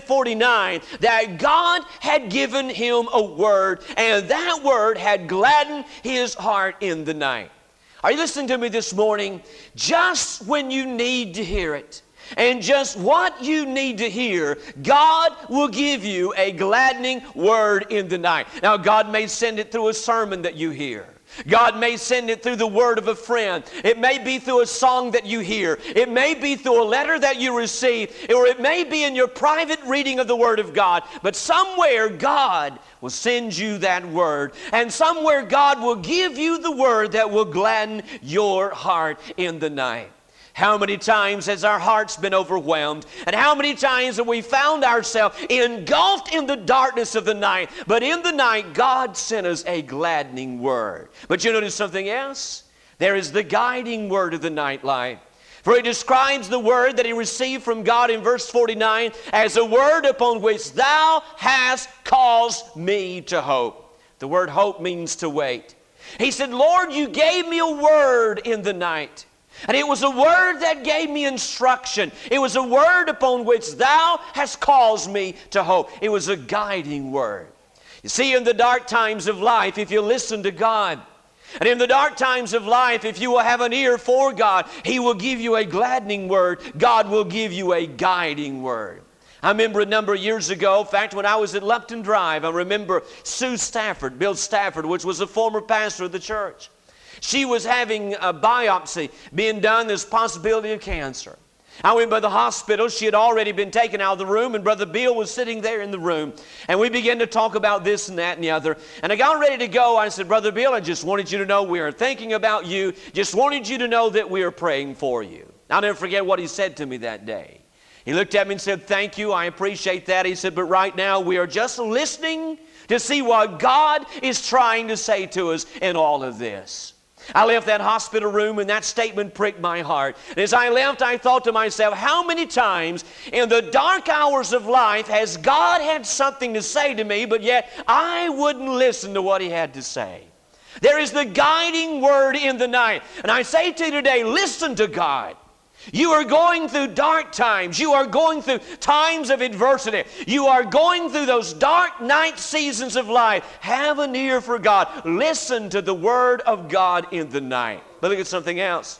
49 that God had given him a word, and that word had gladdened his heart in the night. Are you listening to me this morning? Just when you need to hear it, and just what you need to hear, God will give you a gladdening word in the night. Now, God may send it through a sermon that you hear. God may send it through the word of a friend. It may be through a song that you hear. It may be through a letter that you receive, or it may be in your private reading of the Word of God. But somewhere God will send you that word, and somewhere God will give you the word that will gladden your heart in the night. How many times has our hearts been overwhelmed? And how many times have we found ourselves engulfed in the darkness of the night? But in the night, God sent us a gladdening word. But you notice something else? There is the guiding word of the night life. For he describes the word that he received from God in verse 49 as a word upon which thou hast caused me to hope. The word hope means to wait. He said, Lord, you gave me a word in the night. And it was a word that gave me instruction. It was a word upon which thou hast caused me to hope. It was a guiding word. You see, in the dark times of life, if you listen to God, and in the dark times of life, if you will have an ear for God, He will give you a gladdening word. God will give you a guiding word. I remember a number of years ago, in fact, when I was at Lupton Drive, I remember Sue Stafford, Bill Stafford, which was a former pastor of the church. She was having a biopsy being done. There's possibility of cancer. I went by the hospital. She had already been taken out of the room, and Brother Bill was sitting there in the room. And we began to talk about this and that and the other. And I got ready to go. I said, Brother Bill, I just wanted you to know we are thinking about you. Just wanted you to know that we are praying for you. I'll never forget what he said to me that day. He looked at me and said, thank you. I appreciate that. He said, but right now we are just listening to see what God is trying to say to us in all of this. I left that hospital room and that statement pricked my heart. And as I left, I thought to myself, how many times in the dark hours of life has God had something to say to me, but yet I wouldn't listen to what He had to say? There is the guiding word in the night. And I say to you today, listen to God. You are going through dark times. You are going through times of adversity. You are going through those dark night seasons of life. Have an ear for God. Listen to the Word of God in the night. But look at something else.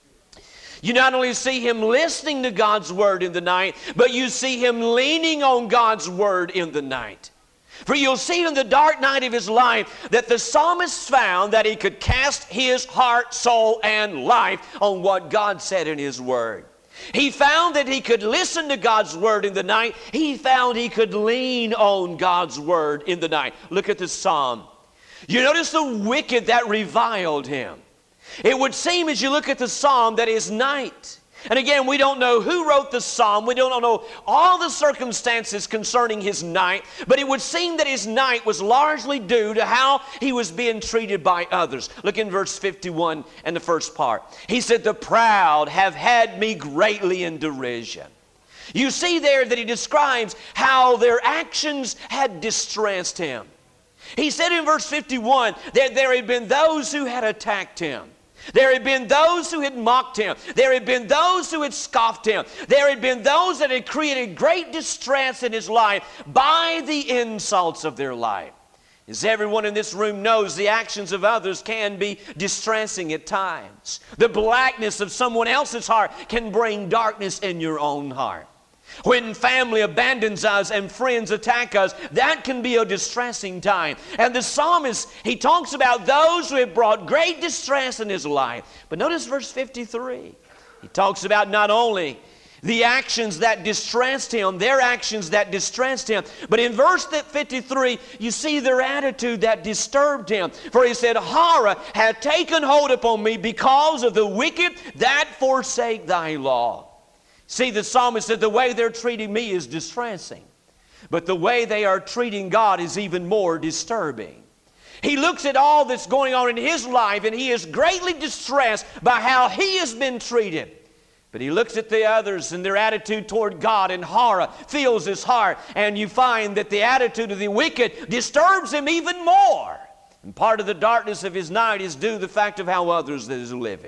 You not only see him listening to God's Word in the night, but you see him leaning on God's Word in the night. For you'll see in the dark night of his life that the psalmist found that he could cast his heart, soul, and life on what God said in His Word. He found that he could listen to God's Word in the night. He found he could lean on God's Word in the night. Look at this psalm. You notice the wicked that reviled him. It would seem as you look at the psalm that his night. And again, we don't know who wrote the psalm. We don't know all the circumstances concerning his night. But it would seem that his night was largely due to how he was being treated by others. Look in verse 51 and the first part. He said, the proud have had me greatly in derision. You see there that he describes how their actions had distressed him. He said in verse 51 that there had been those who had attacked him. There had been those who had mocked him. There had been those who had scoffed him. There had been those that had created great distress in his life by the insults of their life. As everyone in this room knows, the actions of others can be distressing at times. The blackness of someone else's heart can bring darkness in your own heart. When family abandons us and friends attack us, that can be a distressing time. And the psalmist, he talks about those who have brought great distress in his life. But notice verse 53. He talks about not only the actions that distressed him, their actions that distressed him, but in verse 53, you see their attitude that disturbed him. For he said, horror hath taken hold upon me because of the wicked that forsake thy law. See, the psalmist said the way they're treating me is distressing, but the way they are treating God is even more disturbing. He looks at all that's going on in his life and he is greatly distressed by how he has been treated. But he looks at the others and their attitude toward God, and horror fills his heart, and you find that the attitude of the wicked disturbs him even more. And part of the darkness of his night is due to the fact of how others is living.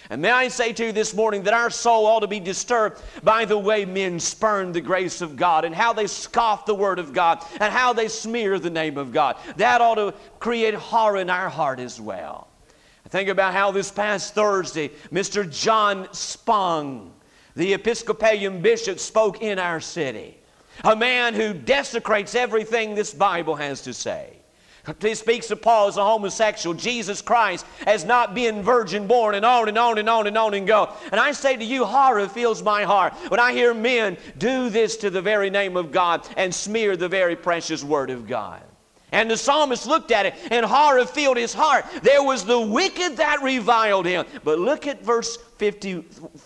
And may I say to you this morning that our soul ought to be disturbed by the way men spurn the grace of God and how they scoff the Word of God and how they smear the name of God. That ought to create horror in our heart as well. I think about how this past Thursday, Mr. John Spong, the Episcopalian bishop, spoke in our city. A man who desecrates everything this Bible has to say. He speaks of Paul as a homosexual. Jesus Christ as not being virgin born, and on and on and on and on and go. And I say to you, horror fills my heart when I hear men do this to the very name of God and smear the very precious Word of God. And the psalmist looked at it, and horror filled his heart. There was the wicked that reviled him. But look at verse 50.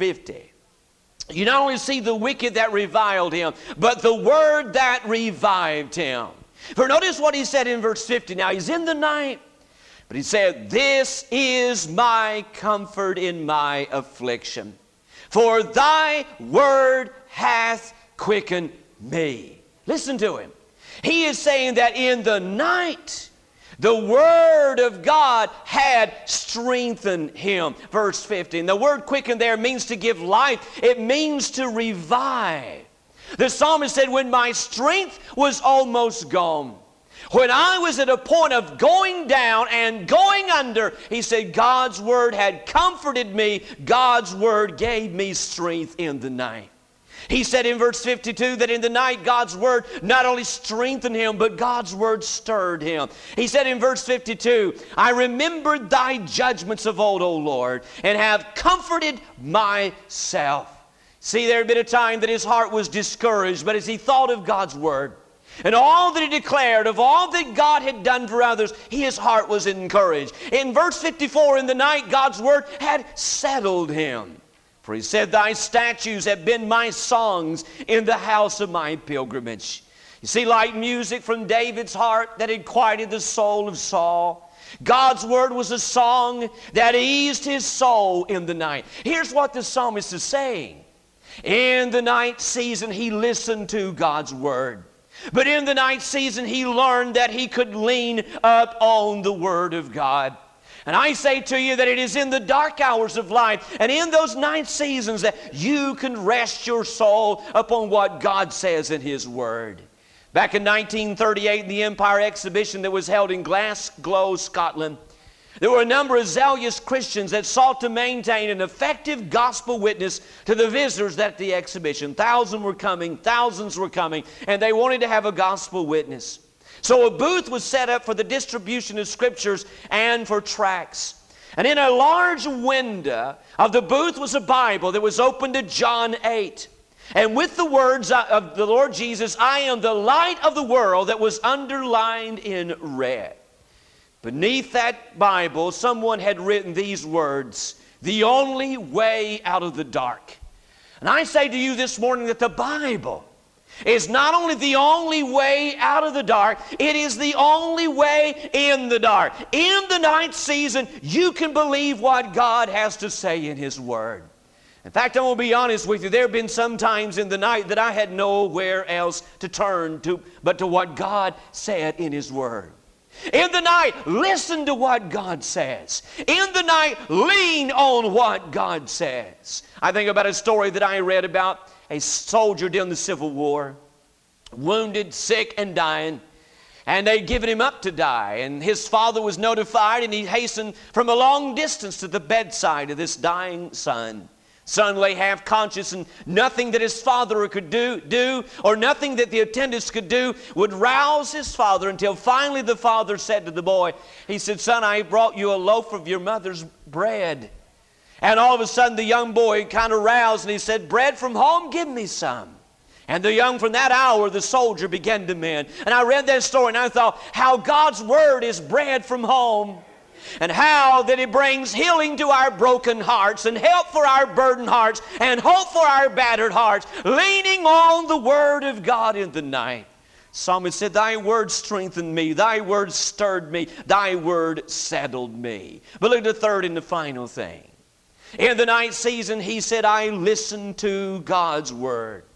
You not only see the wicked that reviled him, but the Word that revived him. For notice what he said in verse 50. Now he's in the night, but he said, this is my comfort in my affliction. For thy word hath quickened me. Listen to him. He is saying that in the night, the Word of God had strengthened him. Verse 50. And the word quicken there means to give life. It means to revive. The psalmist said, when my strength was almost gone, when I was at a point of going down and going under, he said, God's Word had comforted me. God's Word gave me strength in the night. He said in verse 52 that in the night God's Word not only strengthened him, but God's Word stirred him. He said in verse 52, I remembered thy judgments of old, O Lord, and have comforted myself. See, there had been a time that his heart was discouraged, but as he thought of God's Word and all that he declared, of all that God had done for others, his heart was encouraged. In verse 54, in the night, God's Word had settled him. For he said, thy statutes have been my songs in the house of my pilgrimage. You see, like music from David's heart that had quieted the soul of Saul, God's Word was a song that eased his soul in the night. Here's what the psalmist is saying. In the night season, he listened to God's Word. But in the night season, he learned that he could lean up on the Word of God. And I say to you that it is in the dark hours of life and in those night seasons that you can rest your soul upon what God says in His Word. Back in 1938, in the Empire Exhibition that was held in Glasgow, Scotland, there were a number of zealous Christians that sought to maintain an effective gospel witness to the visitors at the exhibition. Thousands were coming, and they wanted to have a gospel witness. So a booth was set up for the distribution of scriptures and for tracts. And in a large window of the booth was a Bible that was open to John 8. And with the words of the Lord Jesus, I am the light of the world, that was underlined in red. Beneath that Bible, someone had written these words, the only way out of the dark. And I say to you this morning that the Bible is not only the only way out of the dark, it is the only way in the dark. In the night season, you can believe what God has to say in His Word. In fact, I'm going to be honest with you, there have been some times in the night that I had nowhere else to turn to but to what God said in His Word. In the night, listen to what God says. In the night, lean on what God says. I think about a story that I read about a soldier during the Civil War, wounded, sick, and dying. And they'd given him up to die. And his father was notified, and he hastened from a long distance to the bedside of this dying son. Son lay half conscious, and nothing that his father could do, or nothing that the attendants could do, would rouse his father, until finally the father said to the boy, he said, son, I brought you a loaf of your mother's bread. And all of a sudden the young boy kind of roused, and he said, bread from home, give me some. And from that hour, the soldier began to mend. And I read that story, and I thought how God's Word is bread from home. And how that it brings healing to our broken hearts, and help for our burdened hearts, and hope for our battered hearts, leaning on the Word of God in the night. Psalmist said, thy word strengthened me, thy word stirred me, thy word settled me. But look at the third and the final thing. In the night season, he said, I listened to God's Word.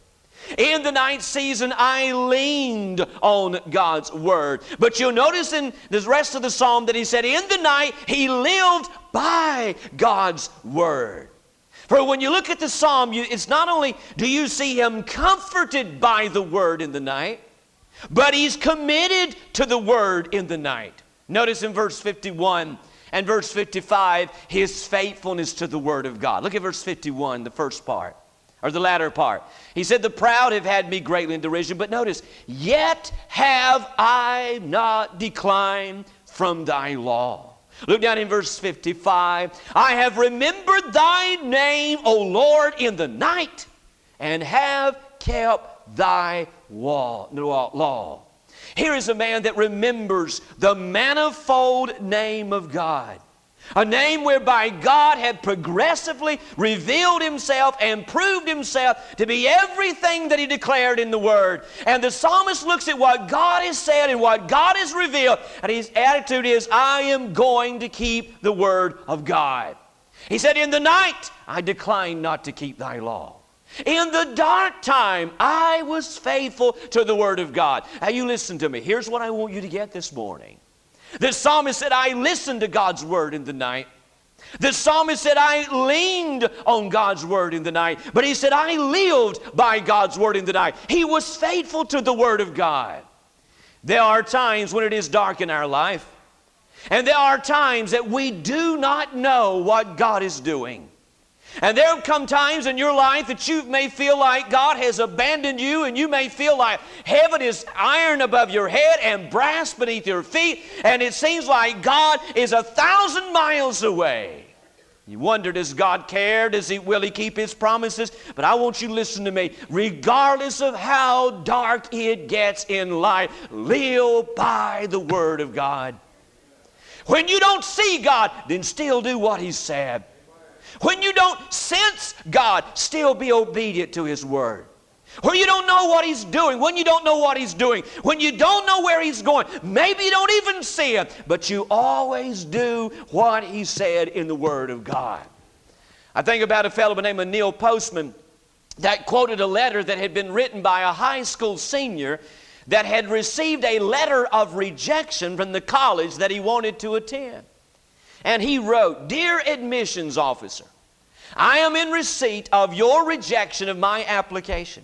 In the night season, I leaned on God's word. But you'll notice in the rest of the psalm that he said, in the night, he lived by God's word. For when you look at the psalm, it's not only do you see him comforted by the word in the night, but he's committed to the word in the night. Notice in verse 51 and verse 55, his faithfulness to the word of God. Look at verse 51, the first part, or the latter part. He said, the proud have had me greatly in derision, but notice, yet have I not declined from thy law. Look down in verse 55. I have remembered thy name, O Lord, in the night, and have kept thy law. Here is a man that remembers the manifold name of God. A name whereby God had progressively revealed himself and proved himself to be everything that he declared in the Word. And the psalmist looks at what God has said and what God has revealed, and his attitude is, I am going to keep the Word of God. He said, in the night I declined not to keep thy law. In the dark time I was faithful to the Word of God. Now you listen to me. Here's what I want you to get this morning. The psalmist said, I listened to God's word in the night. The psalmist said, I leaned on God's word in the night. But he said, I lived by God's word in the night. He was faithful to the word of God. There are times when it is dark in our life. And there are times that we do not know what God is doing. And there have come times in your life that you may feel like God has abandoned you, and you may feel like heaven is iron above your head and brass beneath your feet, and it seems like God is 1,000 miles away. You wonder, does God care? Will He keep His promises? But I want you to listen to me. Regardless of how dark it gets in life, live by the Word of God. When you don't see God, then still do what He said. When you don't sense God, still be obedient to His Word. When you don't know what He's doing, when you don't know what He's doing, when you don't know where He's going, maybe you don't even see Him, but you always do what He said in the Word of God. I think about a fellow by the name of Neil Postman that quoted a letter that had been written by a high school senior that had received a letter of rejection from the college that he wanted to attend. And he wrote, Dear admissions officer, I am in receipt of your rejection of my application.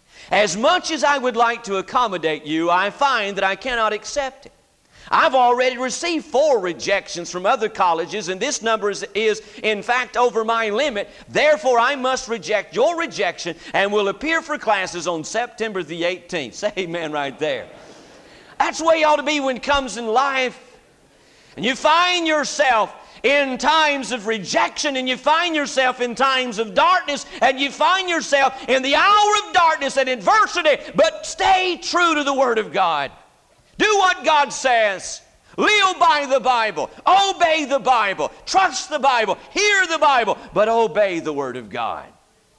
As much as I would like to accommodate you, I find that I cannot accept it. I've already received 4 rejections from other colleges, and this number is in fact over my limit. Therefore, I must reject your rejection and will appear for classes on September the 18th. Say amen right there. That's the way you ought to be when it comes in life. And you find yourself in times of rejection, and you find yourself in times of darkness, and you find yourself in the hour of darkness and adversity, but stay true to the Word of God. Do what God says. Live by the Bible. Obey the Bible. Trust the Bible. Hear the Bible, but obey the Word of God.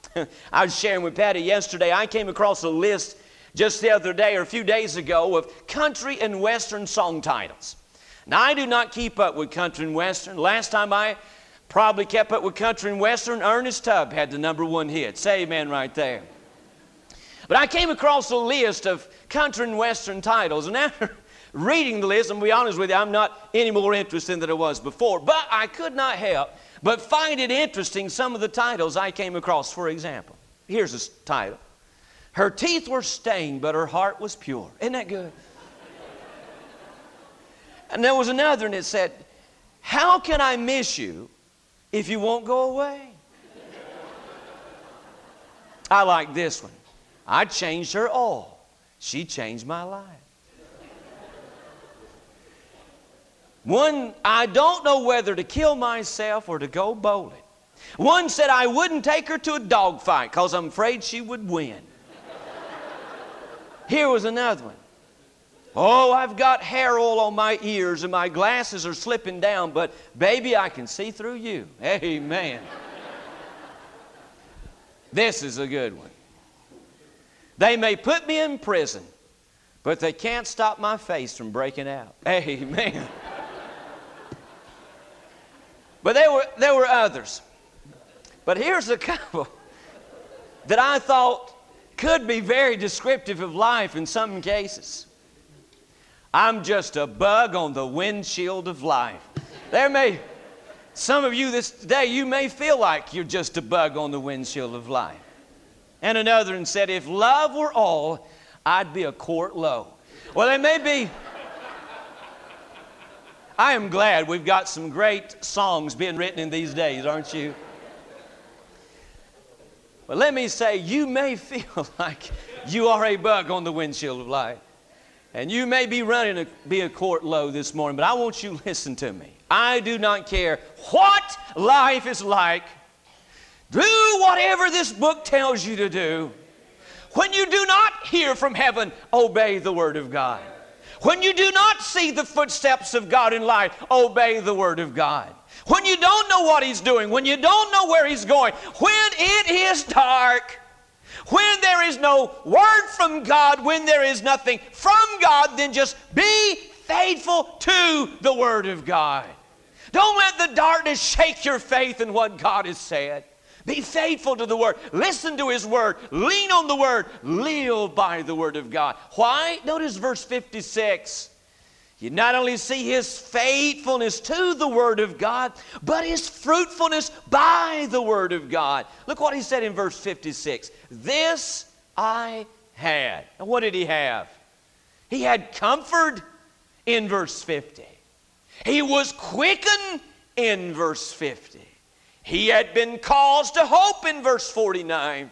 I was sharing with Patty yesterday, I came across a list just the other day or a few days ago of country and western song titles. Now, I do not keep up with country and western. Last time I probably kept up with country and western, Ernest Tubb had the #1 hit. Say amen right there. But I came across a list of country and western titles, and after reading the list, I'm going to be honest with you, I'm not any more interested than I was before. But I could not help but find it interesting, some of the titles I came across. For example, here's a title. Her teeth were stained, but her heart was pure. Isn't that good? And there was another, and it said, how can I miss you if you won't go away? I like this one. I changed her all. She changed my life. One, I don't know whether to kill myself or to go bowling. One said I wouldn't take her to a dog fight because I'm afraid she would win. Here was another one. Oh, I've got hair oil on my ears and my glasses are slipping down, but baby, I can see through you. Amen. This is a good one. They may put me in prison, but they can't stop my face from breaking out. Amen. But there were others. But here's a couple that I thought could be very descriptive of life in some cases. I'm just a bug on the windshield of life. Some of you this day, you may feel like you're just a bug on the windshield of life. And another one said, if love were all, I'd be a quart low. Well, it may be. I am glad we've got some great songs being written in these days, aren't you? But let me say, you may feel like you are a bug on the windshield of life. And you may be running be a quart low this morning, but I want you to listen to me. I do not care what life is like. Do whatever this book tells you to do. When you do not hear from heaven, obey the Word of God. When you do not see the footsteps of God in life, obey the Word of God. When you don't know what He's doing, when you don't know where He's going, when it is dark, when there is no word from God, when there is nothing from God, then just be faithful to the Word of God. Don't let the darkness shake your faith in what God has said. Be faithful to the Word. Listen to His Word. Lean on the Word. Live by the Word of God. Why? Notice verse 56. You not only see His faithfulness to the Word of God, but His fruitfulness by the Word of God. Look what He said in verse 56. This I had. And what did He have? He had comfort in verse 50. He was quickened in verse 50. He had been caused to hope in verse 49.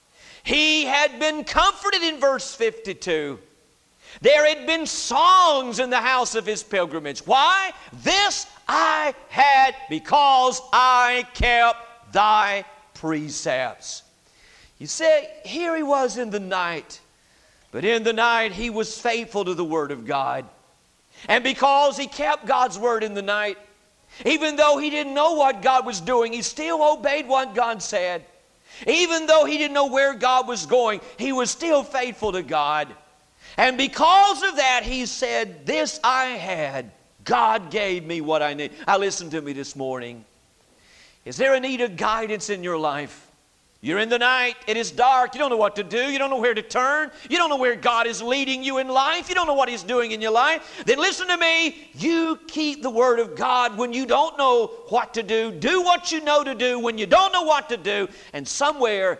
He had been comforted in verse 52. There had been songs in the house of His pilgrimage. Why? This I had because I kept Thy precepts. You see, here He was in the night. But in the night He was faithful to the Word of God. And because He kept God's Word in the night, even though he didn't know what God was doing, he still obeyed what God said. Even though he didn't know where God was going, he was still faithful to God. And because of that, he said, this I had. God gave me what I need. Now listen to me this morning. Is there a need of guidance in your life? You're in the night. It is dark. You don't know what to do. You don't know where to turn. You don't know where God is leading you in life. You don't know what He's doing in your life. Then listen to me. You keep the Word of God when you don't know what to do. Do what you know to do when you don't know what to do. And somewhere,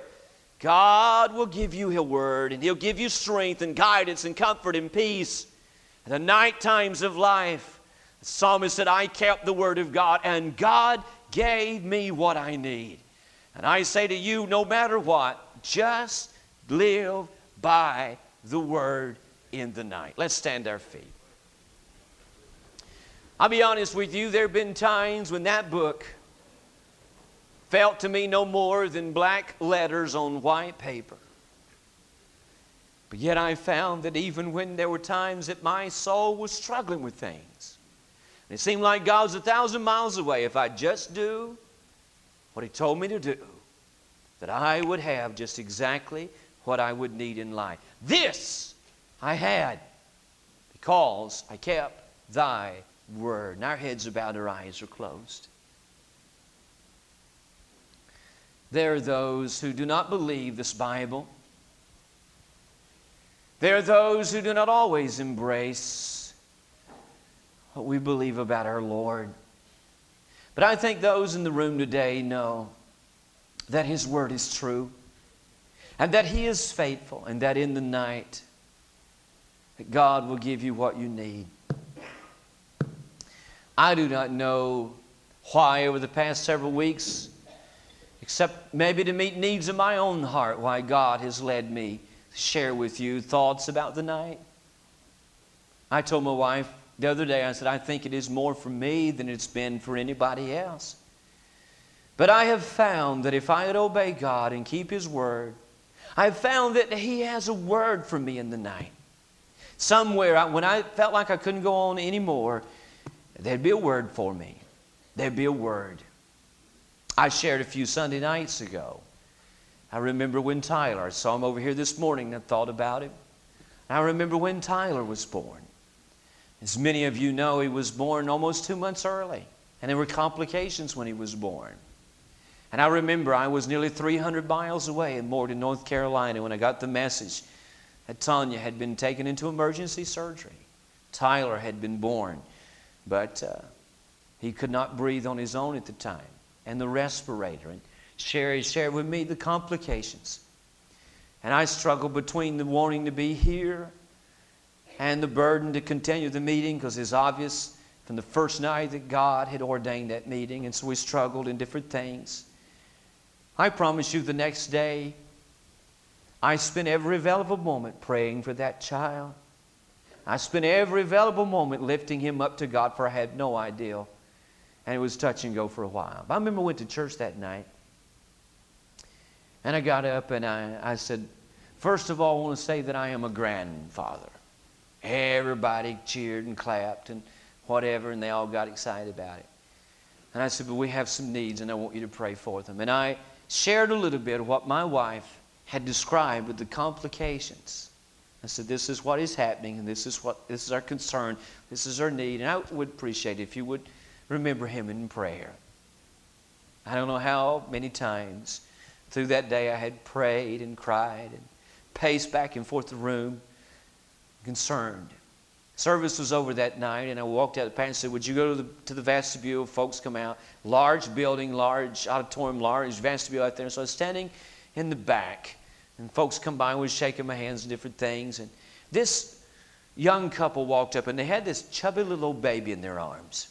God will give you His Word, and He'll give you strength and guidance and comfort and peace. In the night times of life, the psalmist said, I kept the Word of God, and God gave me what I need. And I say to you, no matter what, just live by the Word in the night. Let's stand to our feet. I'll be honest with you, there have been times when that book felt to me no more than black letters on white paper. But yet I found that even when there were times that my soul was struggling with things, and it seemed like God was 1,000 miles away, if I just do what He told me to do, that I would have just exactly what I would need in life. This I had because I kept Thy Word. And our heads are bowed, our eyes are closed. There are those who do not believe this Bible. There are those who do not always embrace what we believe about our Lord. But I think those in the room today know that His Word is true, and that He is faithful, and that in the night that God will give you what you need. I do not know why over the past several weeks, except maybe to meet needs of my own heart, why God has led me to share with you thoughts about the night. I told my wife the other day, I said, I think it is more for me than it's been for anybody else. But I have found that if I would obey God and keep His Word, I have found that He has a word for me in the night. Somewhere, when I felt like I couldn't go on anymore, there'd be a word for me. There'd be a word. I shared a few Sunday nights ago. I remember when Tyler, I saw him over here this morning and I thought about him. I remember when Tyler was born. As many of you know, he was born almost 2 months early. And there were complications when he was born. And I remember I was nearly 300 miles away in Morton, North Carolina, when I got the message that Tanya had been taken into emergency surgery. Tyler had been born, but he could not breathe on his own at the time, and the respirator. And Sherry shared with me the complications. And I struggled between the wanting to be here and the burden to continue the meeting, because it's obvious from the first night that God had ordained that meeting, and so we struggled in different things. I promise you, the next day, I spent every available moment praying for that child. I spent every available moment lifting him up to God, for I had no idea. And it was touch and go for a while. But I remember I went to church that night. And I got up and I said, first of all, I want to say that I am a grandfather. Everybody cheered and clapped and whatever, and they all got excited about it. And I said, but we have some needs, and I want you to pray for them. And I shared a little bit of what my wife had described with the complications. I said, this is what is happening, and this is our concern, this is our need, and I would appreciate it if you would remember him in prayer. I don't know how many times through that day I had prayed and cried and paced back and forth the room, concerned. Service was over that night, and I walked out. The pastor said, would you go to the vestibule? Folks come out. Large building, large auditorium, large vestibule out there. So I was standing in the back, and folks come by and was shaking my hands and different things. And this young couple walked up, and they had this chubby little old baby in their arms.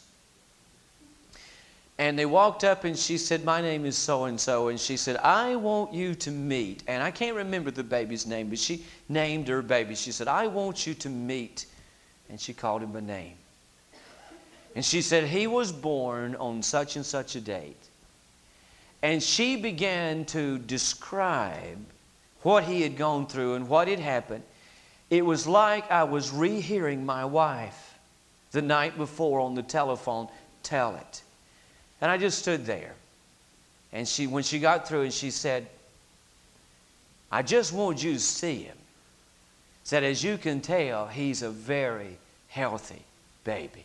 And they walked up, and she said, my name is so-and-so. And she said, I want you to meet. And I can't remember the baby's name, but she named her baby. She said, I want you to meet. And she called him a name. And she said, he was born on such and such a date. And she began to describe what he had gone through and what had happened. It was like I was rehearing my wife the night before on the telephone tell it. And I just stood there. And when she got through, and she said, I just want you to see him. Said, as you can tell, he's a very healthy baby.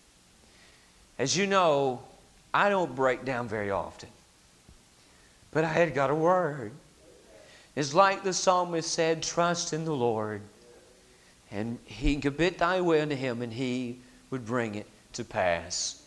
As you know, I don't break down very often. But I had got a word. It's like the psalmist said, trust in the Lord, and he commit thy way unto him, and he would bring it to pass.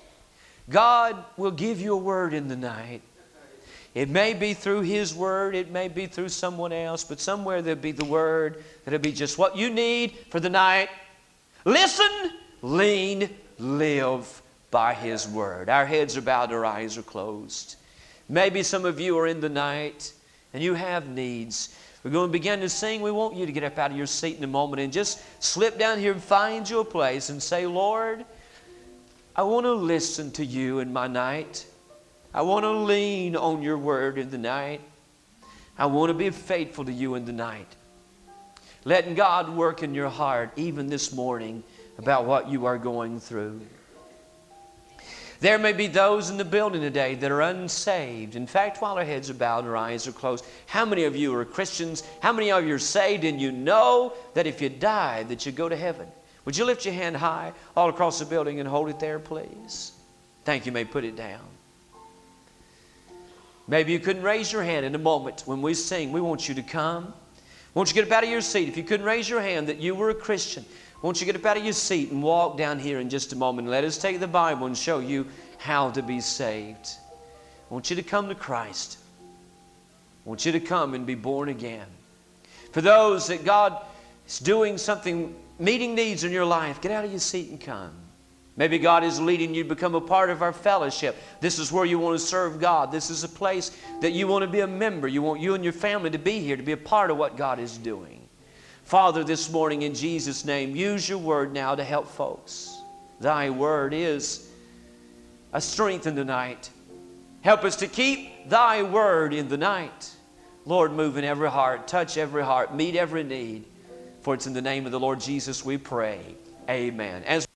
God will give you a word in the night. It may be through his word, it may be through someone else, but somewhere there'll be the word that'll be just what you need for the night. Listen, lean, live by his word. Our heads are bowed, our eyes are closed. Maybe some of you are in the night and you have needs. We're going to begin to sing. We want you to get up out of your seat in a moment and just slip down here and find you a place and say, Lord, I want to listen to you in my night. I want to lean on your word in the night. I want to be faithful to you in the night. Letting God work in your heart even this morning about what you are going through. There may be those in the building today that are unsaved. In fact, while our heads are bowed and our eyes are closed, how many of you are Christians? How many of you are saved and you know that if you died that you go to heaven? Would you lift your hand high all across the building and hold it there, please? Thank you. You may put it down. Maybe you couldn't raise your hand in a moment when we sing. We want you to come. Won't you get up out of your seat? If you couldn't raise your hand that you were a Christian, won't you get up out of your seat and walk down here in just a moment. Let us take the Bible and show you how to be saved. I want you to come to Christ. I want you to come and be born again. For those that God is doing something, meeting needs in your life, get out of your seat and come. Maybe God is leading you to become a part of our fellowship. This is where you want to serve God. This is a place that you want to be a member. You want you and your family to be here, to be a part of what God is doing. Father, this morning in Jesus' name, use your word now to help folks. Thy word is a strength in the night. Help us to keep thy word in the night. Lord, move in every heart, touch every heart, meet every need. For it's in the name of the Lord Jesus we pray. Amen. As